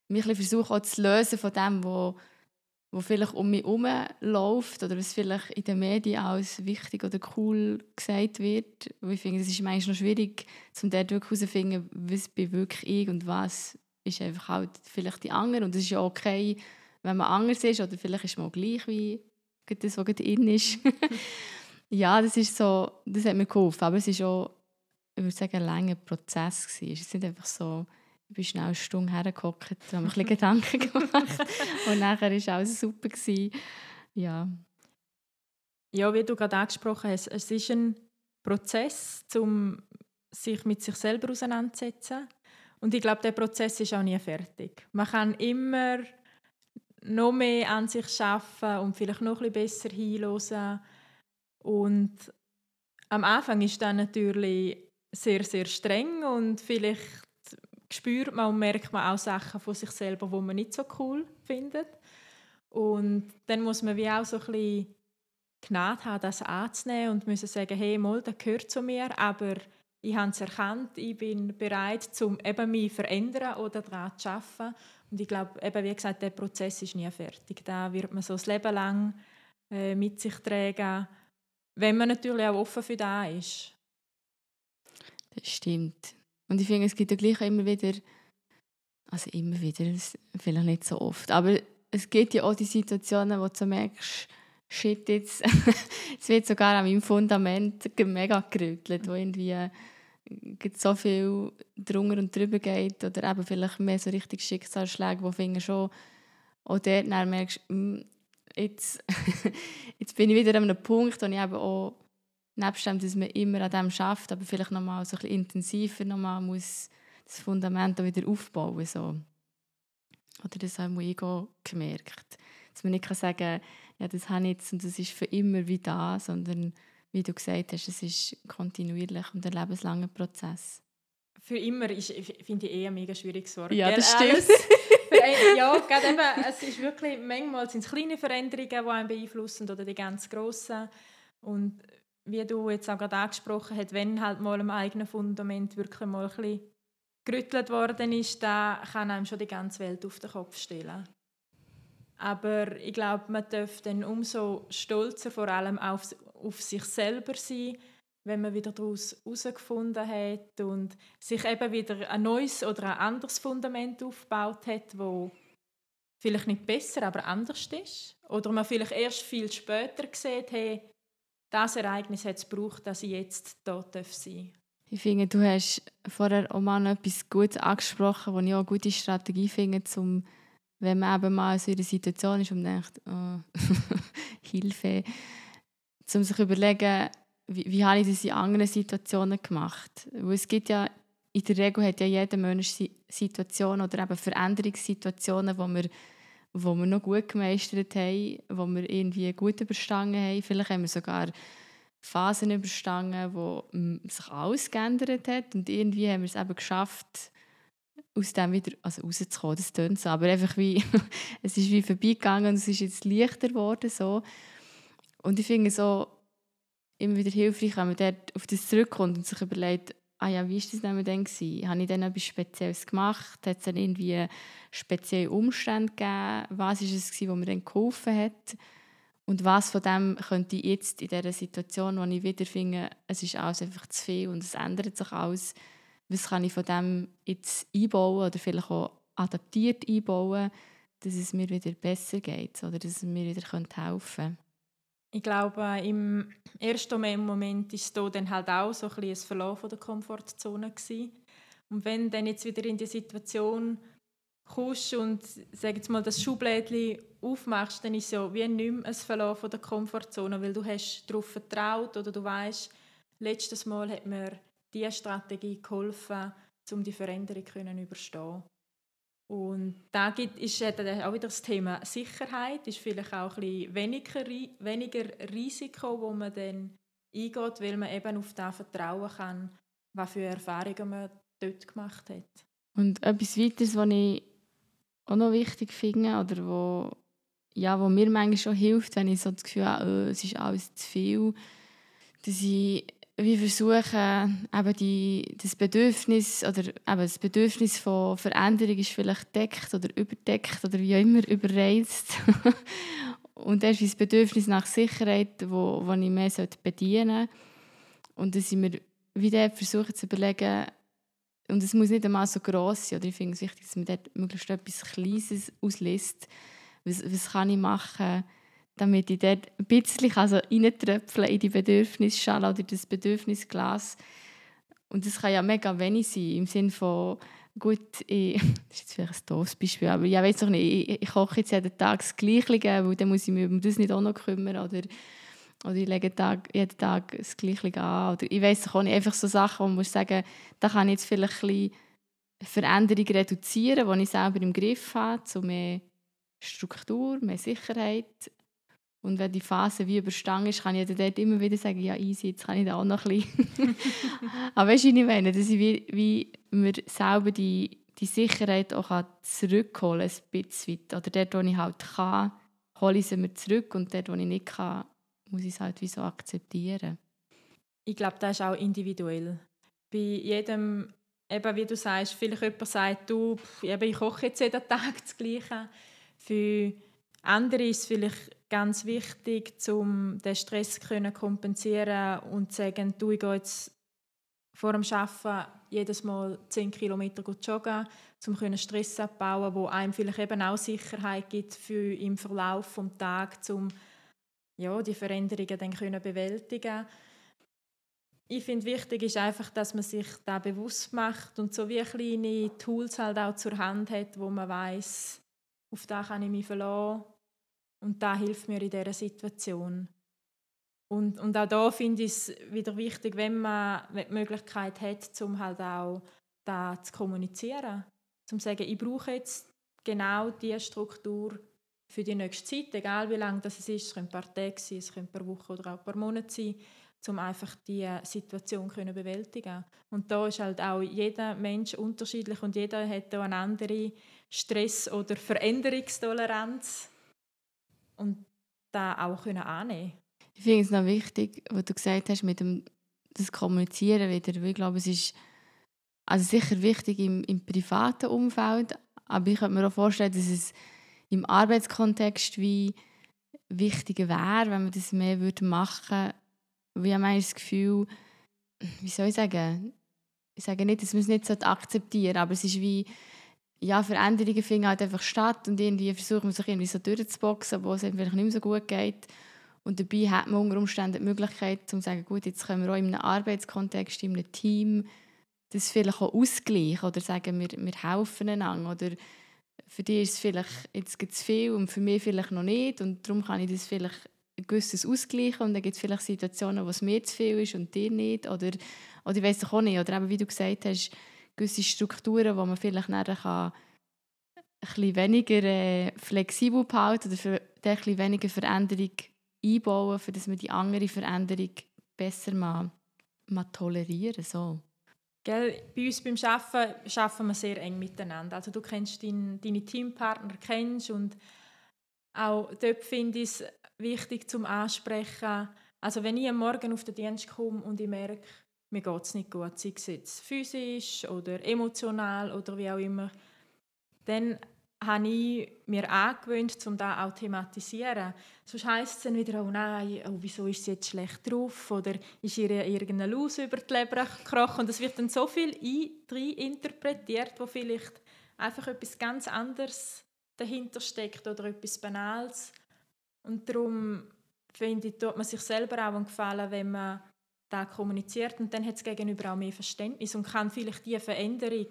mich ein bisschen versuche auch zu lösen von dem, wo vielleicht um mich herum läuft oder was vielleicht in den Medien als wichtig oder cool gesagt wird. Und ich finde, es ist manchmal noch schwierig, um dort wirklich herauszufinden, was bin wirklich ich und was ist einfach halt vielleicht die andere. Und es ist ja okay, wenn man anders ist oder vielleicht ist man auch gleich wie das, was gerade in ist. Ja, das ist so, das hat mir geholfen. Aber es war auch, ich würde sagen, ein langer Prozess gewesen. Es ist nicht einfach so, ich bin schnell eine Stunde hergehockt, habe mir ein bisschen Gedanken gemacht und nachher war alles super gewesen. Ja. Ja, wie du gerade angesprochen hast, es ist ein Prozess, um sich mit sich selber auseinanderzusetzen. Und ich glaube, der Prozess ist auch nie fertig. Man kann immer noch mehr an sich arbeiten und vielleicht noch ein bisschen besser hinhören. Und am Anfang ist das natürlich sehr, sehr streng und vielleicht spürt man und merkt man auch Sachen von sich selber, die man nicht so cool findet. Und dann muss man wie auch so ein bisschen Gnade haben, das anzunehmen und müssen sagen, hey, mal, das gehört zu mir, aber ich habe es erkannt, ich bin bereit, mich zu verändern oder daran zu arbeiten. Und ich glaube, wie gesagt, der Prozess ist nie fertig. Da wird man so das Leben lang mit sich tragen, wenn man natürlich auch offen für das ist. Das stimmt. Und ich finde, es gibt ja gleich immer wieder, vielleicht nicht so oft, aber es gibt ja auch die Situationen, wo du so merkst, shit, jetzt wird sogar an meinem Fundament mega gerüttelt, wo irgendwie so viel drunter und drüber geht oder eben vielleicht mehr so richtig Schicksalsschläge, wo du schon auch dort dann merkst, jetzt, jetzt bin ich wieder an einem Punkt, wo ich eben auch nebst dem, dass man immer an dem schafft, aber vielleicht noch mal so ein bisschen intensiver noch mal muss das Fundament auch wieder aufbauen. So. Oder das habe ich auch gemerkt. Dass man nicht sagen kann, ja, das habe ich jetzt und das ist für immer wie da, sondern wie du gesagt hast, es ist kontinuierlich und ein lebenslanger Prozess. Für immer finde ich ein mega schwieriges Wort. Ja, das stimmt. Ja, gerade eben, es ist wirklich, manchmal sind es kleine Veränderungen, die einen beeinflussen oder die ganz grossen. Und wie du jetzt auch gerade angesprochen hast, wenn halt mal am eigenen Fundament wirklich mal ein bisschen gerüttelt worden ist, da kann einem schon die ganze Welt auf den Kopf stellen. Aber ich glaube, man darf dann umso stolzer vor allem auf sich selber sein, wenn man wieder daraus herausgefunden hat und sich eben wieder ein neues oder ein anderes Fundament aufgebaut hat, wo vielleicht nicht besser, aber anders ist. Oder man vielleicht erst viel später sieht, hey, das Ereignis hat es gebraucht, dass ich jetzt da sein darf. Ich finde, du hast vorher auch mal noch etwas Gutes angesprochen, das ich auch eine gute Strategie finde, wenn man eben mal in so einer Situation ist und denkt, oh, Hilfe, um sich zu überlegen, wie habe ich das in anderen Situationen gemacht. Weil es gibt ja, in der Regel hat ja jeder Mensch Situationen oder eben Veränderungssituationen, wo wir noch gut gemeistert haben, wo wir irgendwie gut überstanden haben. Vielleicht haben wir sogar Phasen überstanden, wo sich alles geändert hat und irgendwie haben wir es eben geschafft, aus dem wieder rauszukommen. Das tönt so, aber einfach wie es ist wie vorbeigegangen und es ist jetzt leichter geworden. So. Und ich finde so immer wieder hilfreich, wenn man dort auf das zurückkommt und sich überlegt, wie war das denn dann gewesen? Habe ich dann etwas Spezielles gemacht? Hat es dann irgendwie spezielle Umstände gegeben? Was war es gewesen, was mir dann geholfen hat? Und was von dem könnte ich jetzt in dieser Situation, wo ich wieder finde, es ist alles einfach zu viel und es ändert sich alles, was kann ich von dem jetzt einbauen oder vielleicht auch adaptiert einbauen, dass es mir wieder besser geht oder dass es mir wieder helfen könnte? Ich glaube, im ersten Moment war es dann halt auch so ein Verlassen der Komfortzone gewesen. Und wenn du dann jetzt wieder in die Situation kommst und sag jetzt mal, das Schublädchen aufmachst, dann ist es ja wie nicht mehr ein Verlassen der Komfortzone, weil du hast darauf vertraut oder du weißt, letztes Mal hat mir diese Strategie geholfen, um die Veränderung zu überstehen. Und da ist auch wieder das Thema Sicherheit, ist vielleicht auch ein bisschen weniger Risiko, das man dann eingeht, weil man eben auf das vertrauen kann, was für Erfahrungen man dort gemacht hat. Und etwas weiteres, was ich auch noch wichtig finde oder wo mir manchmal schon hilft, wenn ich so das Gefühl habe, es ist alles zu viel, dass ich wir versuchen, eben das Bedürfnis oder eben das Bedürfnis von Veränderung ist vielleicht deckt oder überdeckt oder wie auch immer überreizt. Und das ist das Bedürfnis nach Sicherheit, wo ich mehr bedienen sollte. Und dann sind wir wieder versuchen zu überlegen, und es muss nicht einmal so gross sein, oder ich finde es wichtig, dass man dort möglichst etwas Kleines auslässt. Was kann ich machen, damit ich dort ein bisschen reintröpfeln in die Bedürfnisschale oder das Bedürfnisglas. Und das kann ja mega wenig sein, im Sinne von, gut, das ist jetzt vielleicht ein doofes Beispiel, aber ich weiß doch nicht, ich koche jetzt jeden Tag das Gleiche, weil dann muss ich mich um das nicht auch noch kümmern, oder ich lege jeden Tag das Gleiche an, oder ich weiss doch auch nicht, einfach so Sachen, wo man muss sagen, da kann ich jetzt vielleicht ein bisschen Veränderung reduzieren, die ich selber im Griff habe, zu mehr Struktur, mehr Sicherheit. Und wenn die Phase wie überstanden ist, kann ich dann dort immer wieder sagen, ja easy, jetzt kann ich da auch noch ein bisschen. Aber weißt du, was ich meine? Dass ich wie mir selber die Sicherheit auch zurückholen kann, ein bisschen weit. Oder dort, wo ich halt kann, hole ich sie mir zurück. Und dort, wo ich nicht kann, muss ich es halt wie so akzeptieren. Ich glaube, das ist auch individuell. Bei jedem, eben wie du sagst, vielleicht jemand sagt, ich koche jetzt jeden Tag das Gleiche. Für andere ist es vielleicht ganz wichtig, um den Stress zu kompensieren und zu sagen, ich gehe jetzt vor dem Arbeiten jedes Mal 10 Kilometer joggen, um Stress abzubauen, wo einem vielleicht eben auch Sicherheit gibt für im Verlauf des Tages, um die Veränderungen dann bewältigen. Ich finde, wichtig ist einfach, dass man sich da bewusst macht und so wie kleine Tools halt auch zur Hand hat, wo man weiss, auf das kann ich mich verlassen und das hilft mir in dieser Situation. Und auch da finde ich es wieder wichtig, wenn man die Möglichkeit hat, um halt auch da zu kommunizieren. Zum zu sagen, ich brauche jetzt genau diese Struktur für die nächste Zeit, egal wie lange das ist. Es können ein paar Tage sein, es können ein paar Wochen oder auch ein paar Monate sein, um einfach diese Situation zu bewältigen. Und da ist halt auch jeder Mensch unterschiedlich und jeder hat auch eine andere Stress- oder Veränderungstoleranz und da auch annehmen. Ich finde es noch wichtig, was du gesagt hast, mit dem das Kommunizieren wieder. Ich glaube, es ist also sicher wichtig im privaten Umfeld, aber ich könnte mir auch vorstellen, dass es im Arbeitskontext wie wichtiger wäre, wenn man das mehr machen würde. Ich habe das Gefühl, wie soll ich sagen? Ich sage nicht, dass man es nicht akzeptieren sollte, aber es ist wie, ja, Veränderungen finden halt einfach statt und irgendwie versucht man sich irgendwie so durchzuboxen, obwohl es einem vielleicht nicht mehr so gut geht. Und dabei hat man unter Umständen die Möglichkeit, zu sagen, gut, jetzt können wir auch in einem Arbeitskontext, in einem Team, das vielleicht auch ausgleichen oder sagen, wir helfen einander. Oder für dich ist es vielleicht jetzt zu viel und für mich vielleicht noch nicht und darum kann ich das vielleicht ein gewisses ausgleichen und dann gibt es vielleicht Situationen, wo es mir zu viel ist und dir nicht. Oder ich weiss doch auch nicht. Oder eben, wie du gesagt hast, gewisse Strukturen, wo man vielleicht nachher kann ein bisschen weniger flexibel behalten oder für ein bisschen weniger Veränderung einbauen, für dass man die andere Veränderung besser mal tolerieren so. Gell, bei uns beim Arbeiten wir sehr eng miteinander. Also du kennst deine Teampartner und auch dort finde ich es wichtig zum Ansprechen. Also wenn ich am Morgen auf den Dienst komme und ich merke, mir geht es nicht gut, sei es jetzt physisch oder emotional oder wie auch immer, dann habe ich mir angewöhnt, um das auch zu thematisieren. Sonst heisst es dann wieder, oh nein, wieso ist sie jetzt schlecht drauf? Oder ist ihr irgendeine Laus über die Leber gekrochen? Und es wird dann so viel interpretiert, wo vielleicht einfach etwas ganz anderes dahinter steckt oder etwas Banales. Und darum finde ich, tut man sich selber auch einen Gefallen, wenn man da kommuniziert. Und dann hat es gegenüber auch mehr Verständnis und kann vielleicht diese Veränderung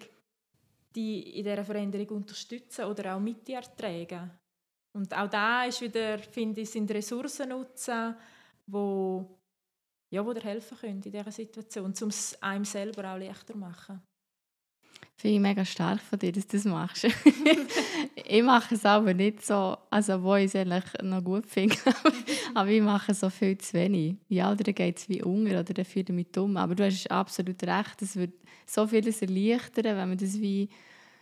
die in dieser Veränderung unterstützen oder auch mit dir tragen. Und auch da ist wieder, finde ich, sind Ressourcen nutzen, wo dir helfen können in dieser Situation, um es einem selber auch leichter zu machen. Finde ich mega stark von dir, dass du das machst. Ich mache es aber nicht so, also wo ich es eigentlich noch gut finde, aber ich mache so viel zu wenig. Ja, oder dann geht es wie unter oder dann fühlt ich mich dumm. Aber du hast absolut recht, es würde so vieles erleichtern, wenn man das wie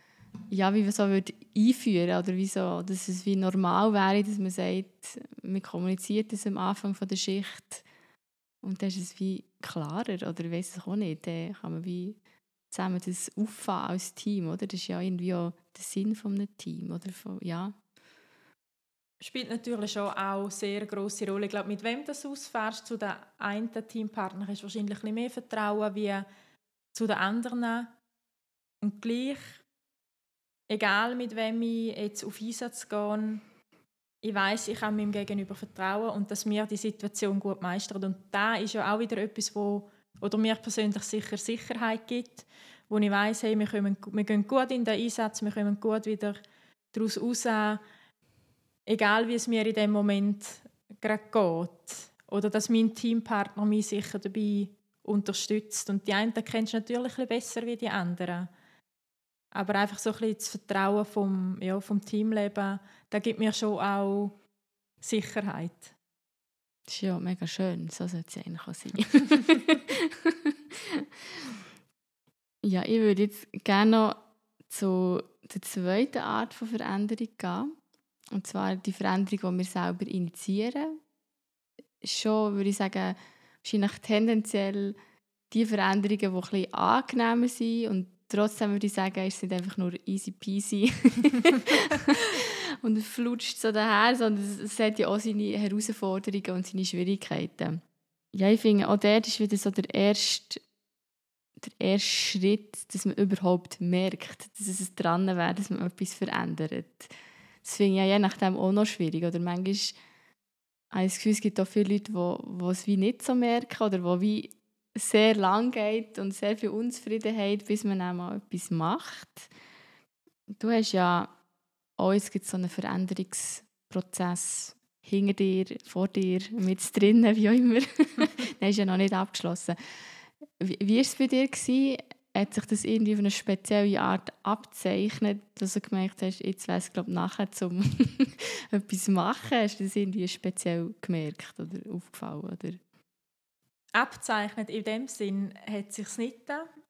so würde einführen oder wie so, dass es wie normal wäre, dass man sagt, man kommuniziert das am Anfang von der Schicht Und dann ist es wie klarer, oder ich weiss es auch nicht, dann kann man wie zusammen das auffahren als Team, oder? Das ist ja irgendwie auch der Sinn von einem Team, oder? Ja. Spielt natürlich schon auch eine sehr grosse Rolle. Ich glaube, mit wem du ausfährst, zu den einen Teampartner hast du wahrscheinlich ein bisschen mehr Vertrauen wie zu den anderen. Und gleich, egal mit wem ich jetzt auf Einsatz gehe, ich weiss, ich kann meinem Gegenüber vertrauen und dass wir die Situation gut meistern. Und da ist ja auch wieder etwas, oder mir persönlich sicher Sicherheit gibt, wo ich weiss, hey, wir gehen gut in den Einsatz, wir kommen gut wieder daraus raus, egal wie es mir in dem Moment gerade geht. Oder dass mein Teampartner mich sicher dabei unterstützt. Und die einen kennst du natürlich ein bisschen besser wie die anderen. Aber einfach so ein bisschen das Vertrauen vom Teamleben, das gibt mir schon auch Sicherheit. Das ist ja mega schön, so sollte es eigentlich auch sein. Ja, ich würde jetzt gerne noch zu der zweiten Art von Veränderung gehen. Und zwar die Veränderung, die wir selber initiieren. Schon, würde ich sagen, wahrscheinlich tendenziell die Veränderungen, die ein bisschen angenehmer sind. Und trotzdem würde ich sagen, ist es nicht einfach nur easy peasy und es flutscht so daher, sondern es hat ja auch seine Herausforderungen und seine Schwierigkeiten. Ja, ich finde, auch dort ist wieder so der erste Schritt, dass man überhaupt merkt, dass es dran wäre, dass man etwas verändert. Das finde ich ja je nachdem auch noch schwierig. Oder manchmal habe ich das Gefühl, es gibt auch viele Leute, die es wie nicht so merken oder wo wie sehr lang geht und sehr viel Unzufriedenheit, bis man auch mal etwas macht. Du hast ja auch jetzt gibt so einen Veränderungsprozess hinter dir, vor dir, mit drinnen, wie auch immer. Nein, ist ja noch nicht abgeschlossen. Wie war es bei dir? Hat sich das irgendwie auf eine spezielle Art abzeichnet, dass du gemerkt hast, jetzt wäre es nachher zum etwas zu machen? Hast du das irgendwie speziell gemerkt oder aufgefallen? Oder? Abzeichnet in dem Sinn hat es sich nicht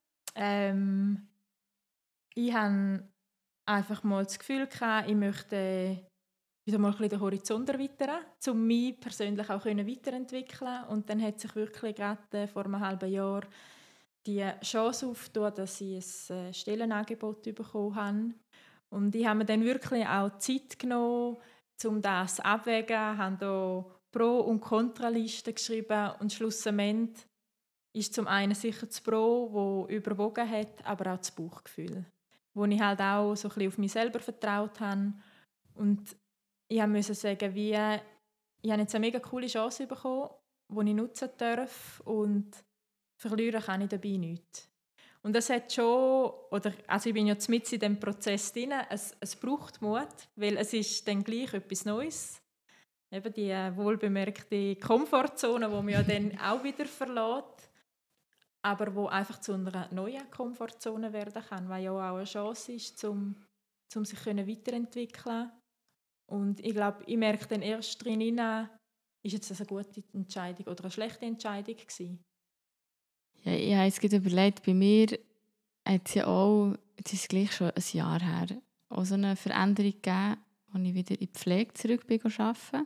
getan. Ich hatte einfach mal das Gefühl gehabt, ich möchte wieder mal ein bisschen den Horizont erweitern, um mich persönlich auch weiterentwickeln. Und dann hat sich wirklich gerade vor einem halben Jahr die Chance aufgetan, dass ich ein Stellenangebot bekommen habe. Und ich habe mir dann wirklich auch Zeit genommen, um das abwägen, habe da Pro- und Kontralisten geschrieben und schlussendlich ist zum einen sicher das Pro, wo überwogen hat, aber auch das Bauchgefühl, wo ich halt auch so ein bisschen auf mich selber vertraut habe. Und ich musste sagen, ich habe jetzt eine mega coole Chance bekommen, die ich nutzen darf und verlieren kann ich dabei nichts. Und das hat schon, also ich bin ja mitten in diesem Prozess drin, es braucht Mut, weil es ist dann gleich etwas Neues. Eben die wohlbemerkte Komfortzone, die man ja dann auch wieder verlässt, aber wo einfach zu einer neuen Komfortzone werden kann, weil ja auch eine Chance ist, um sich weiterentwickeln. Und ich glaube, ich merke dann erst drinnen, ist jetzt das eine gute Entscheidung oder eine schlechte Entscheidung gewesen. Ja, ich habe jetzt gerade überlegt, bei mir hat es ja auch, jetzt ist es gleich schon ein Jahr her, auch so eine Veränderung gegeben, als ich wieder in die Pflege zurück bin arbeiten.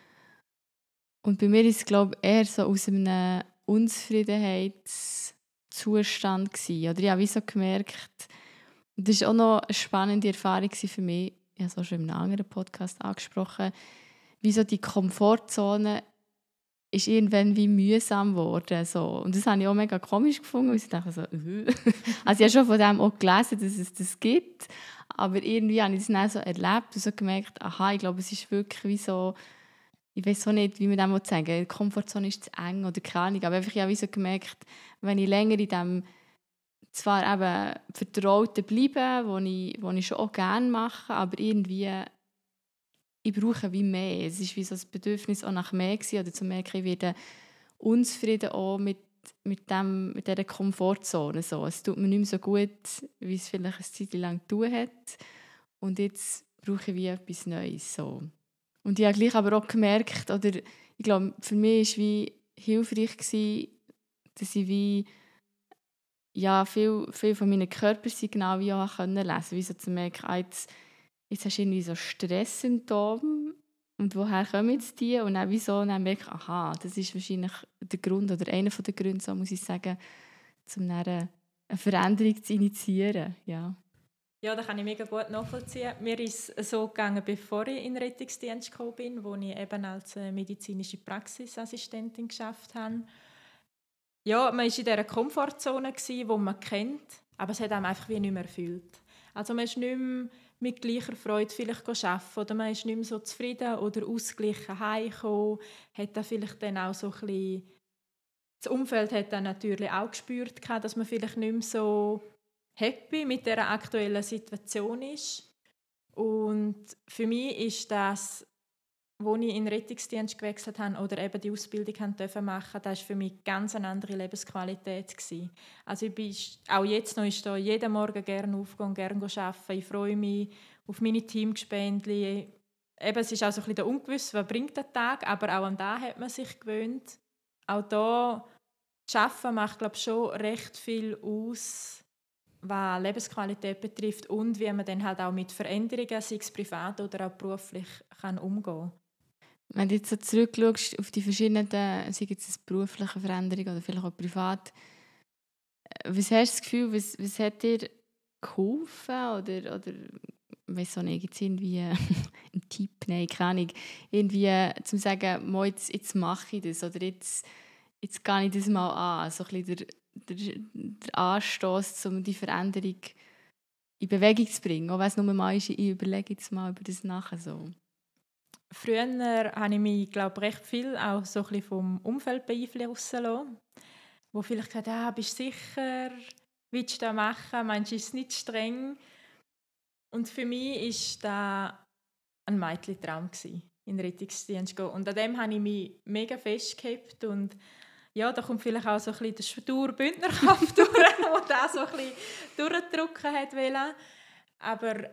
Und bei mir ist es, glaube ich, eher so aus einem Unzufriedenheitszustand gewesen. Oder ich habe wie so gemerkt, das war auch noch eine spannende Erfahrung für mich, ich habe es auch schon in einem anderen Podcast angesprochen, wie so die Komfortzone ist irgendwann wie mühsam geworden. So. Und das habe ich auch mega komisch gefunden, weil ich dachte so, Also ich habe schon von dem auch gelesen, dass es das gibt, aber irgendwie habe ich das dann so erlebt und so gemerkt, aha, ich glaube, es ist wirklich wie so, ich weiß auch nicht, wie man das sagen will, die Komfortzone ist zu eng oder keine Ahnung, aber einfach, ich habe wie so gemerkt, wenn ich länger in dem zwar eben Vertrauten bleibe, wo ich schon auch gerne mache, aber irgendwie ich brauche wie mehr. Es ist wie so ein Bedürfnis auch nach mehr gewesen, oder zu merken, ich werde unzufrieden auch mit dieser Komfortzone. So. Es tut mir nicht mehr so gut, wie es vielleicht eine Zeit lang getan hat. Und jetzt brauche ich wie etwas Neues. So. Und ich habe gleich aber auch gemerkt, oder ich glaube, für mich war wie hilfreich gewesen, dass ich wie viel von meinen Körpersignalen wie auch lesen konnte. Wie so zu merken, jetzt hast du irgendwie so Stresssymptome und woher kommen jetzt die? Und dann wieso? Und dann merke ich, aha, das ist wahrscheinlich der Grund oder einer der Gründe, so muss ich sagen, um dann eine Veränderung zu initiieren. Ja. Ja, das kann ich mega gut nachvollziehen. Mir ist es so gegangen, bevor ich in den Rettungsdienst gekommen bin, wo ich eben als medizinische Praxisassistentin geschafft habe. Ja, man war in dieser Komfortzone, die man kennt, aber es hat einem einfach wie nicht mehr erfüllt. Also man ist nicht mehr mit gleicher Freude vielleicht arbeiten oder man ist nicht mehr so zufrieden oder ausgeglichen heimgekommen, hat dann vielleicht dann auch so ein bisschen, das Umfeld hat dann natürlich auch gespürt, dass man vielleicht nicht mehr so happy mit der aktuellen Situation ist. Und für mich ist das, wo ich in den Rettungsdienst gewechselt habe oder eben die Ausbildung machen durfte, das war für mich ganz eine andere Lebensqualität gewesen. Also ich bin auch jetzt noch da jeden Morgen gerne aufgehen, gerne arbeiten. Ich freue mich auf meine Teamgespendli. Eben, es ist auch so ein bisschen ungewiss, was bringt der Tag, aber auch an das hat man sich gewöhnt. Auch da, das Arbeiten macht, glaube ich, schon recht viel aus, was Lebensqualität betrifft und wie man dann halt auch mit Veränderungen, sei es privat oder auch beruflich, kann umgehen kann. Wenn du jetzt so zurückschaust auf die verschiedenen, sei es berufliche Veränderungen oder vielleicht auch privat, was hast du das Gefühl, was hat dir geholfen oder weiss auch nicht, gibt's irgendwie einen Tipp, nein, keine Ahnung, irgendwie zum sagen, mal, jetzt mache ich das oder jetzt gehe ich das mal an, so ein bisschen der Anstoss, um die Veränderung in Bewegung zu bringen, auch wenn es nur mal ist, ich überlege jetzt mal über das nachher so. Früher habe ich mich, glaube recht viel auch so ein bisschen vom Umfeld beeinflussen lassen, wo vielleicht gesagt hat, bist du sicher, willst du das machen, meinst du, ist es nicht streng? Und für mich war das ein Mädchentraum, in den Rettungsdienst zu gehen. Und an dem habe ich mich mega festgehalten. Und ja, da kommt vielleicht auch so ein bisschen der Stur-Bündnerkampf durch, der das so ein bisschen durchdrücken wollte. Aber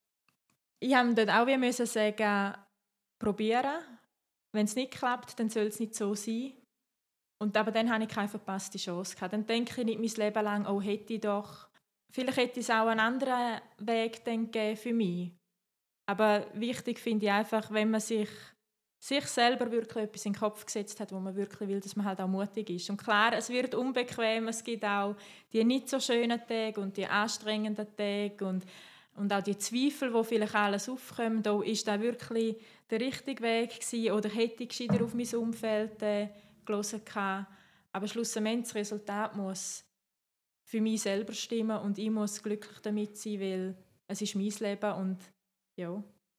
ich musste dort auch wie sagen, probieren. Wenn es nicht klappt, dann soll es nicht so sein. Und aber dann habe ich keine verpasste Chance gehabt. Dann denke ich nicht mein Leben lang, oh, hätte ich doch. Vielleicht hätte es auch einen anderen Weg dann gegeben für mich. Aber wichtig finde ich einfach, wenn man sich selber wirklich etwas in den Kopf gesetzt hat, wo man wirklich will, dass man halt auch mutig ist. Und klar, es wird unbequem, es gibt auch die nicht so schönen Tage und die anstrengenden Tage und auch die Zweifel, wo vielleicht alles aufkommen, da ist das wirklich der richtige Weg gewesen, oder hätte ich gescheiter auf mein Umfeld gehört. Aber schlussendlich das Resultat muss für mich selber stimmen und ich muss glücklich damit sein, weil es ist mein Leben und ja.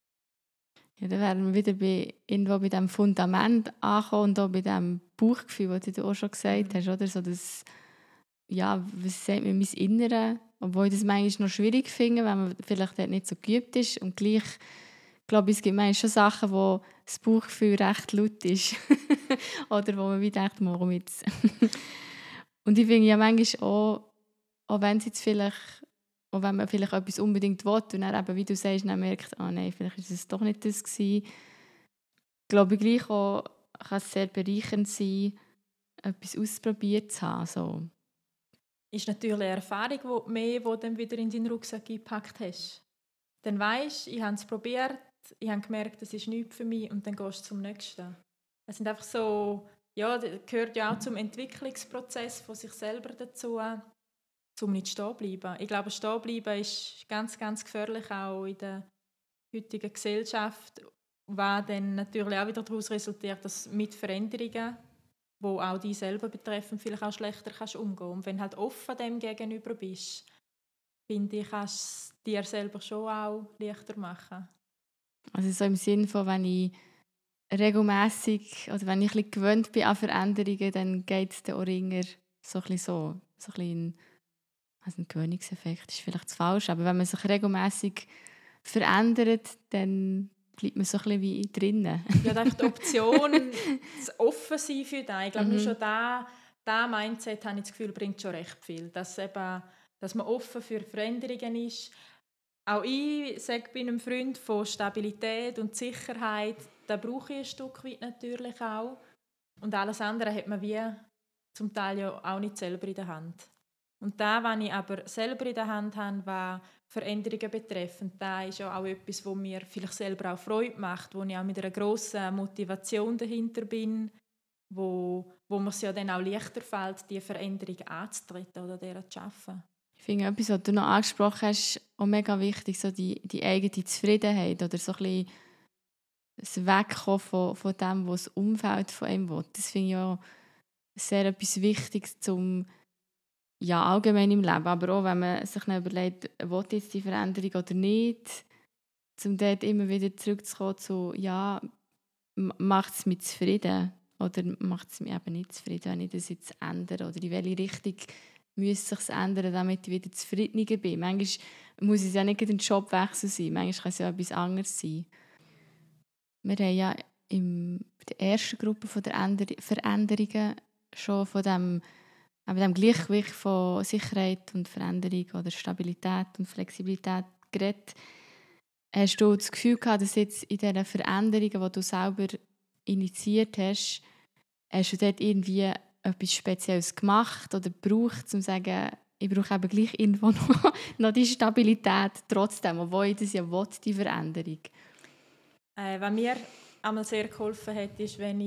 Ja, dann wären wir wieder irgendwo bei diesem Fundament angekommen und auch bei diesem Bauchgefühl, das du auch schon gesagt hast, oder? So das, ja, was sagt mir mein Innere? Obwohl ich das manchmal noch schwierig finde, wenn man vielleicht dort nicht so geübt ist. Und gleich, glaube ich, es gibt manchmal schon Sachen, wo das Bauchgefühl recht laut ist. Oder wo man wie denkt, warum jetzt? Und ich finde ja manchmal auch wenn es jetzt vielleicht, auch wenn man vielleicht etwas unbedingt will und dann eben, wie du sagst, dann merkt, nein, vielleicht ist es doch nicht das gewesen. Ich glaube, gleich auch kann es sehr bereichernd sein, etwas ausprobiert zu haben. So. Ist natürlich eine Erfahrung, die du dann wieder in deinen Rucksack gepackt hast. Dann weisst, ich habe es probiert, ich habe gemerkt, das ist nichts für mich und dann gehst du zum nächsten. Es sind einfach so, ja, das gehört ja auch zum Entwicklungsprozess von sich selber dazu, um nicht stehen zu bleiben. Ich glaube, stehen bleiben ist ganz, ganz gefährlich, auch in der heutigen Gesellschaft, was dann natürlich auch wieder daraus resultiert, dass mit Veränderungen, die auch dich selber betreffen, vielleicht auch schlechter kannst umgehen. Und wenn du halt offen dem gegenüber bist, finde ich, kannst du es dir selber schon auch leichter machen. Also so im Sinne von, wenn ich regelmässig oder wenn ich ein bisschen gewöhnt bin an Veränderungen, dann geht es den Ringer so ein bisschen so. So ein bisschen also ein Gewöhnungseffekt ist vielleicht zu falsch, aber wenn man sich regelmäßig verändert, dann bleibt man so ein bisschen wie drinnen. Ja, die Option, das offen sein für das. Ich glaube, nur schon das Mindset, habe ich das Gefühl, bringt schon recht viel. Dass man offen für Veränderungen ist. Auch ich sage bei einem Freund von Stabilität und Sicherheit, da brauche ich ein Stück weit natürlich auch. Und alles andere hat man wie zum Teil ja auch nicht selber in der Hand. Und da, was ich aber selber in der Hand habe, was Veränderungen betreffend, da ist ja auch etwas, was mir vielleicht selber auch Freude macht, wo ich auch mit einer grossen Motivation dahinter bin, wo mir es ja dann auch leichter fällt, diese Veränderung anzutreten oder dieser zu arbeiten. Ich finde etwas, was du noch angesprochen hast, auch mega wichtig, so die eigene Zufriedenheit oder so ein bisschen das Wegkommen von dem, was das Umfeld von einem will. Das finde ich auch sehr etwas Wichtiges zum allgemein im Leben, aber auch wenn man sich dann überlegt, will jetzt die Veränderung oder nicht, um dort immer wieder zurückzukommen zu, ja, macht es mich zufrieden oder macht es mich eben nicht zufrieden, wenn ich das jetzt ändere oder in welche Richtung müsste es sich ändern, damit ich wieder zufriedener bin. Manchmal muss es ja nicht ein Jobwechsel sein, manchmal kann es ja etwas anderes sein. Wir haben ja in der ersten Gruppe von der Veränderungen schon von dem Gleichgewicht von Sicherheit und Veränderung oder Stabilität und Flexibilität geredet. Hast du das Gefühl gehabt, dass jetzt in diesen Veränderungen, die du selber initiiert hast du dort irgendwie etwas Spezielles gemacht oder gebraucht, um zu sagen, ich brauche eben gleich irgendwo noch die Stabilität trotzdem, obwohl ich das ja will, die Veränderung? Was mir einmal sehr geholfen hat, ist, wenn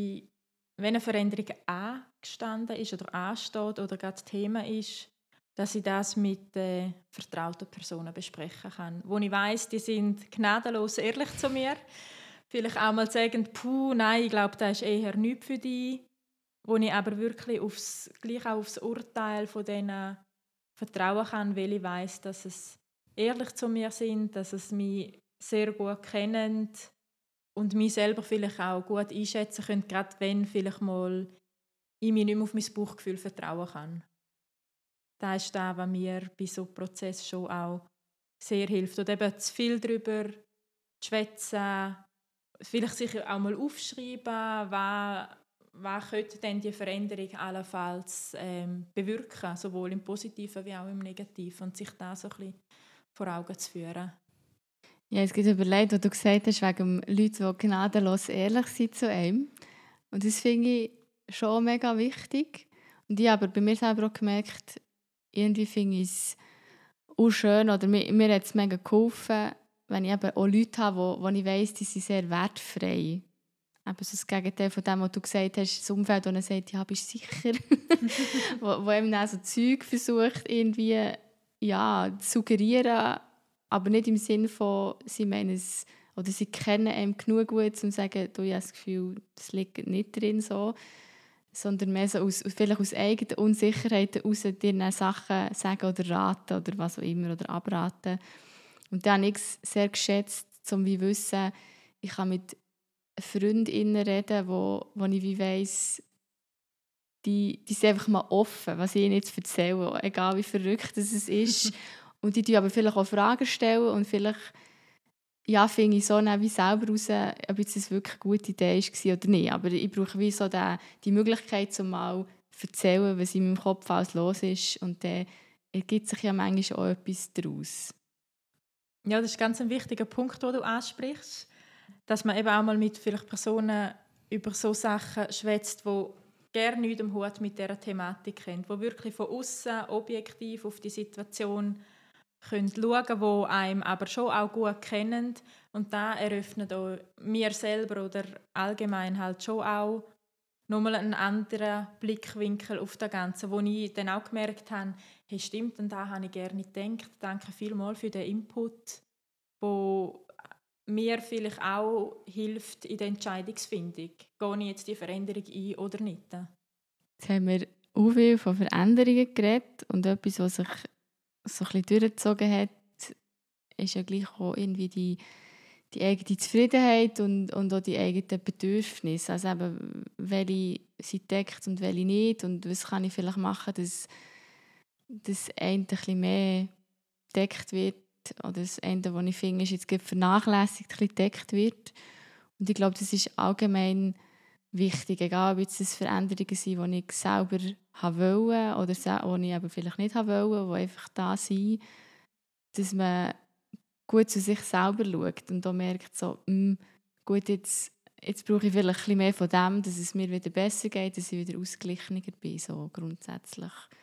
eine Veränderung angestanden ist oder ansteht oder gerade Thema ist, dass ich das mit vertrauten Personen besprechen kann. Wo ich weiss, die sind gnadenlos ehrlich zu mir. Vielleicht auch mal sagen, nein, ich glaube, das ist eher nichts für dich. Wo ich aber wirklich gleich auch aufs Urteil von denen vertrauen kann, weil ich weiss, dass es ehrlich zu mir sind, dass es mich sehr gut kennen und mich selber vielleicht auch gut einschätzen können, gerade wenn vielleicht mal ich mich nicht mehr auf mein Bauchgefühl vertrauen kann. Das ist das, was mir bei so einem Prozess schon auch sehr hilft. Und eben zu viel darüber zu schwätzen, vielleicht sich auch mal aufschreiben, was könnte denn die Veränderung allenfalls bewirken, sowohl im Positiven wie auch im Negativen, und sich das so ein bisschen vor Augen zu führen. Ja, es gibt überlegt, was du gesagt hast, wegen Leuten, die gnadenlos ehrlich sind zu einem. Und das finde ich schon mega wichtig. Und ich habe aber bei mir selber auch gemerkt, irgendwie finde ich es auch schön, oder mir hat es mega geholfen, wenn ich eben auch Leute habe, wo ich weiss, die sind sehr wertfrei. Eben so das Gegenteil von dem, was du gesagt hast, das Umfeld, wo man sagt, ja, bist du sicher? wo eben auch so Zeug versucht, irgendwie zu suggerieren, aber nicht im Sinne von, sie meinen es, oder sie kennen einem genug gut, um zu sagen, du, ich habe das Gefühl, das liegt nicht drin so, sondern mehr so vielleicht aus eigenen Unsicherheiten heraus dir dann Sachen sagen oder raten oder was auch immer oder abraten. Und dann habe ich es sehr geschätzt, um zu wissen, ich kann mit Freundinnen reden, wo ich wie weiss, die sind einfach mal offen, was ich ihnen jetzt erzähle, egal wie verrückt es ist. Und die stellen aber vielleicht auch Fragen stellen und vielleicht finde ich so wie selber raus, ob jetzt das wirklich eine gute Idee war oder nicht. Aber ich brauche wie so die Möglichkeit, um mal zu erzählen, was in meinem Kopf alles los ist. Und dann ergibt sich ja manchmal auch etwas daraus. Ja, das ist ganz ein wichtiger Punkt, den du ansprichst. Dass man eben auch mal mit vielleicht Personen über so Sachen schwätzt, die gerne nichts am Hut mit dieser Thematik haben, die wirklich von außen objektiv auf die Situation schauen können, die einem aber schon auch gut kennen. Und da eröffnet auch mir selber oder allgemein halt schon auch nochmal einen anderen Blickwinkel auf das Ganze, wo ich dann auch gemerkt habe, hey, stimmt, und da habe ich gerne gedacht. Danke vielmals für den Input, wo mir vielleicht auch hilft in der Entscheidungsfindung. Gehe ich jetzt die Veränderung ein oder nicht? Jetzt haben wir auch viel von Veränderungen geredet und etwas, was sich so ein bisschen durchgezogen hat, ist ja gleich auch irgendwie die eigene Zufriedenheit und auch die eigenen Bedürfnisse. Also eben, welche sind deckt und welche nicht und was kann ich vielleicht machen, dass das eine ein bisschen mehr deckt wird oder das eine, was ich finde, ist jetzt gerade vernachlässigt, ein bisschen deckt wird. Und ich glaube, das ist allgemein wichtig, egal ob jetzt das Veränderungen sind, die ich selber wollte oder die ich aber vielleicht nicht wollte, die einfach da sind, dass man gut zu sich selber schaut und auch merkt, so, gut, jetzt brauche ich vielleicht ein bisschen mehr von dem, dass es mir wieder besser geht, dass ich wieder ausgeglichener bin, so grundsätzlich.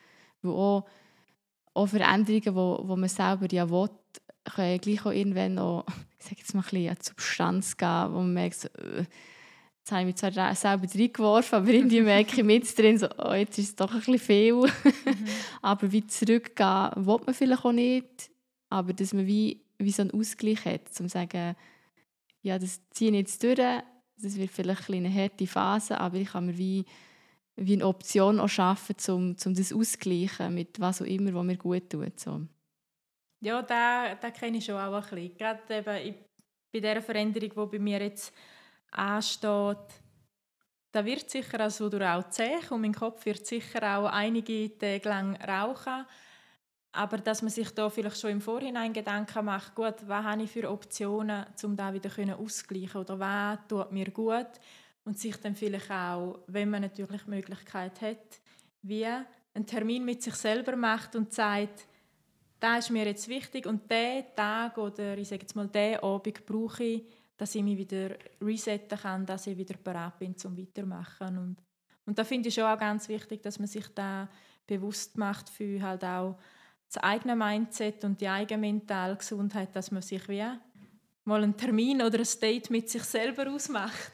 Weil auch Veränderungen, wo man selber ja will, können gleich auch irgendwann noch, ich sage jetzt mal, ein bisschen an die Substanz gehen, wo man merkt, so, jetzt habe ich mich zwar selber reingeworfen, aber irgendwie merke ich mit drin, so, oh, jetzt ist es doch ein bisschen viel. Aber wie zurückgehen will man vielleicht auch nicht, aber dass man wie so einen Ausgleich hat, um zu sagen, ja, das ziehe ich jetzt durch, das wird vielleicht eine harte Phase, aber ich kann mir wie eine Option auch schaffen, um das auszugleichen mit was auch immer, was mir gut tut. So. Ja, da kenne ich schon auch ein bisschen. Gerade eben bei dieser Veränderung, die bei mir jetzt ansteht, da wird sicher also durch auch zäh und mein Kopf wird sicher auch einige Tage lang rauchen. Aber dass man sich da vielleicht schon im Vorhinein Gedanken macht, gut, was habe ich für Optionen, um da wieder auszugleichen oder was tut mir gut und sich dann vielleicht auch, wenn man natürlich die Möglichkeit hat, wie einen Termin mit sich selber macht und sagt, das ist mir jetzt wichtig und diesen Tag oder ich sage jetzt mal diesen Abend brauche ich, dass ich mich wieder resetten kann, dass ich wieder bereit bin zum Weitermachen. Und da finde ich schon auch ganz wichtig, dass man sich da bewusst macht für halt auch das eigene Mindset und die eigene mentale Gesundheit, dass man sich wie mal einen Termin oder ein Date mit sich selber ausmacht.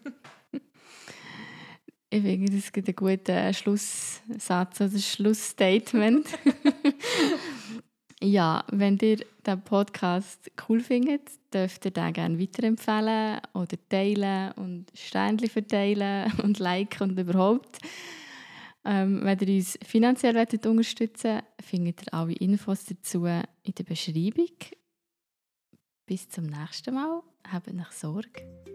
Ich finde, das gibt einen guten Schlusssatz, also Schlussstatement. Ja, wenn ihr den Podcast cool findet, dürft ihr den gerne weiterempfehlen oder teilen und Sternchen verteilen und liken und überhaupt. Wenn ihr uns finanziell unterstützen wollt, findet ihr alle Infos dazu in der Beschreibung. Bis zum nächsten Mal. Habt euch Sorge.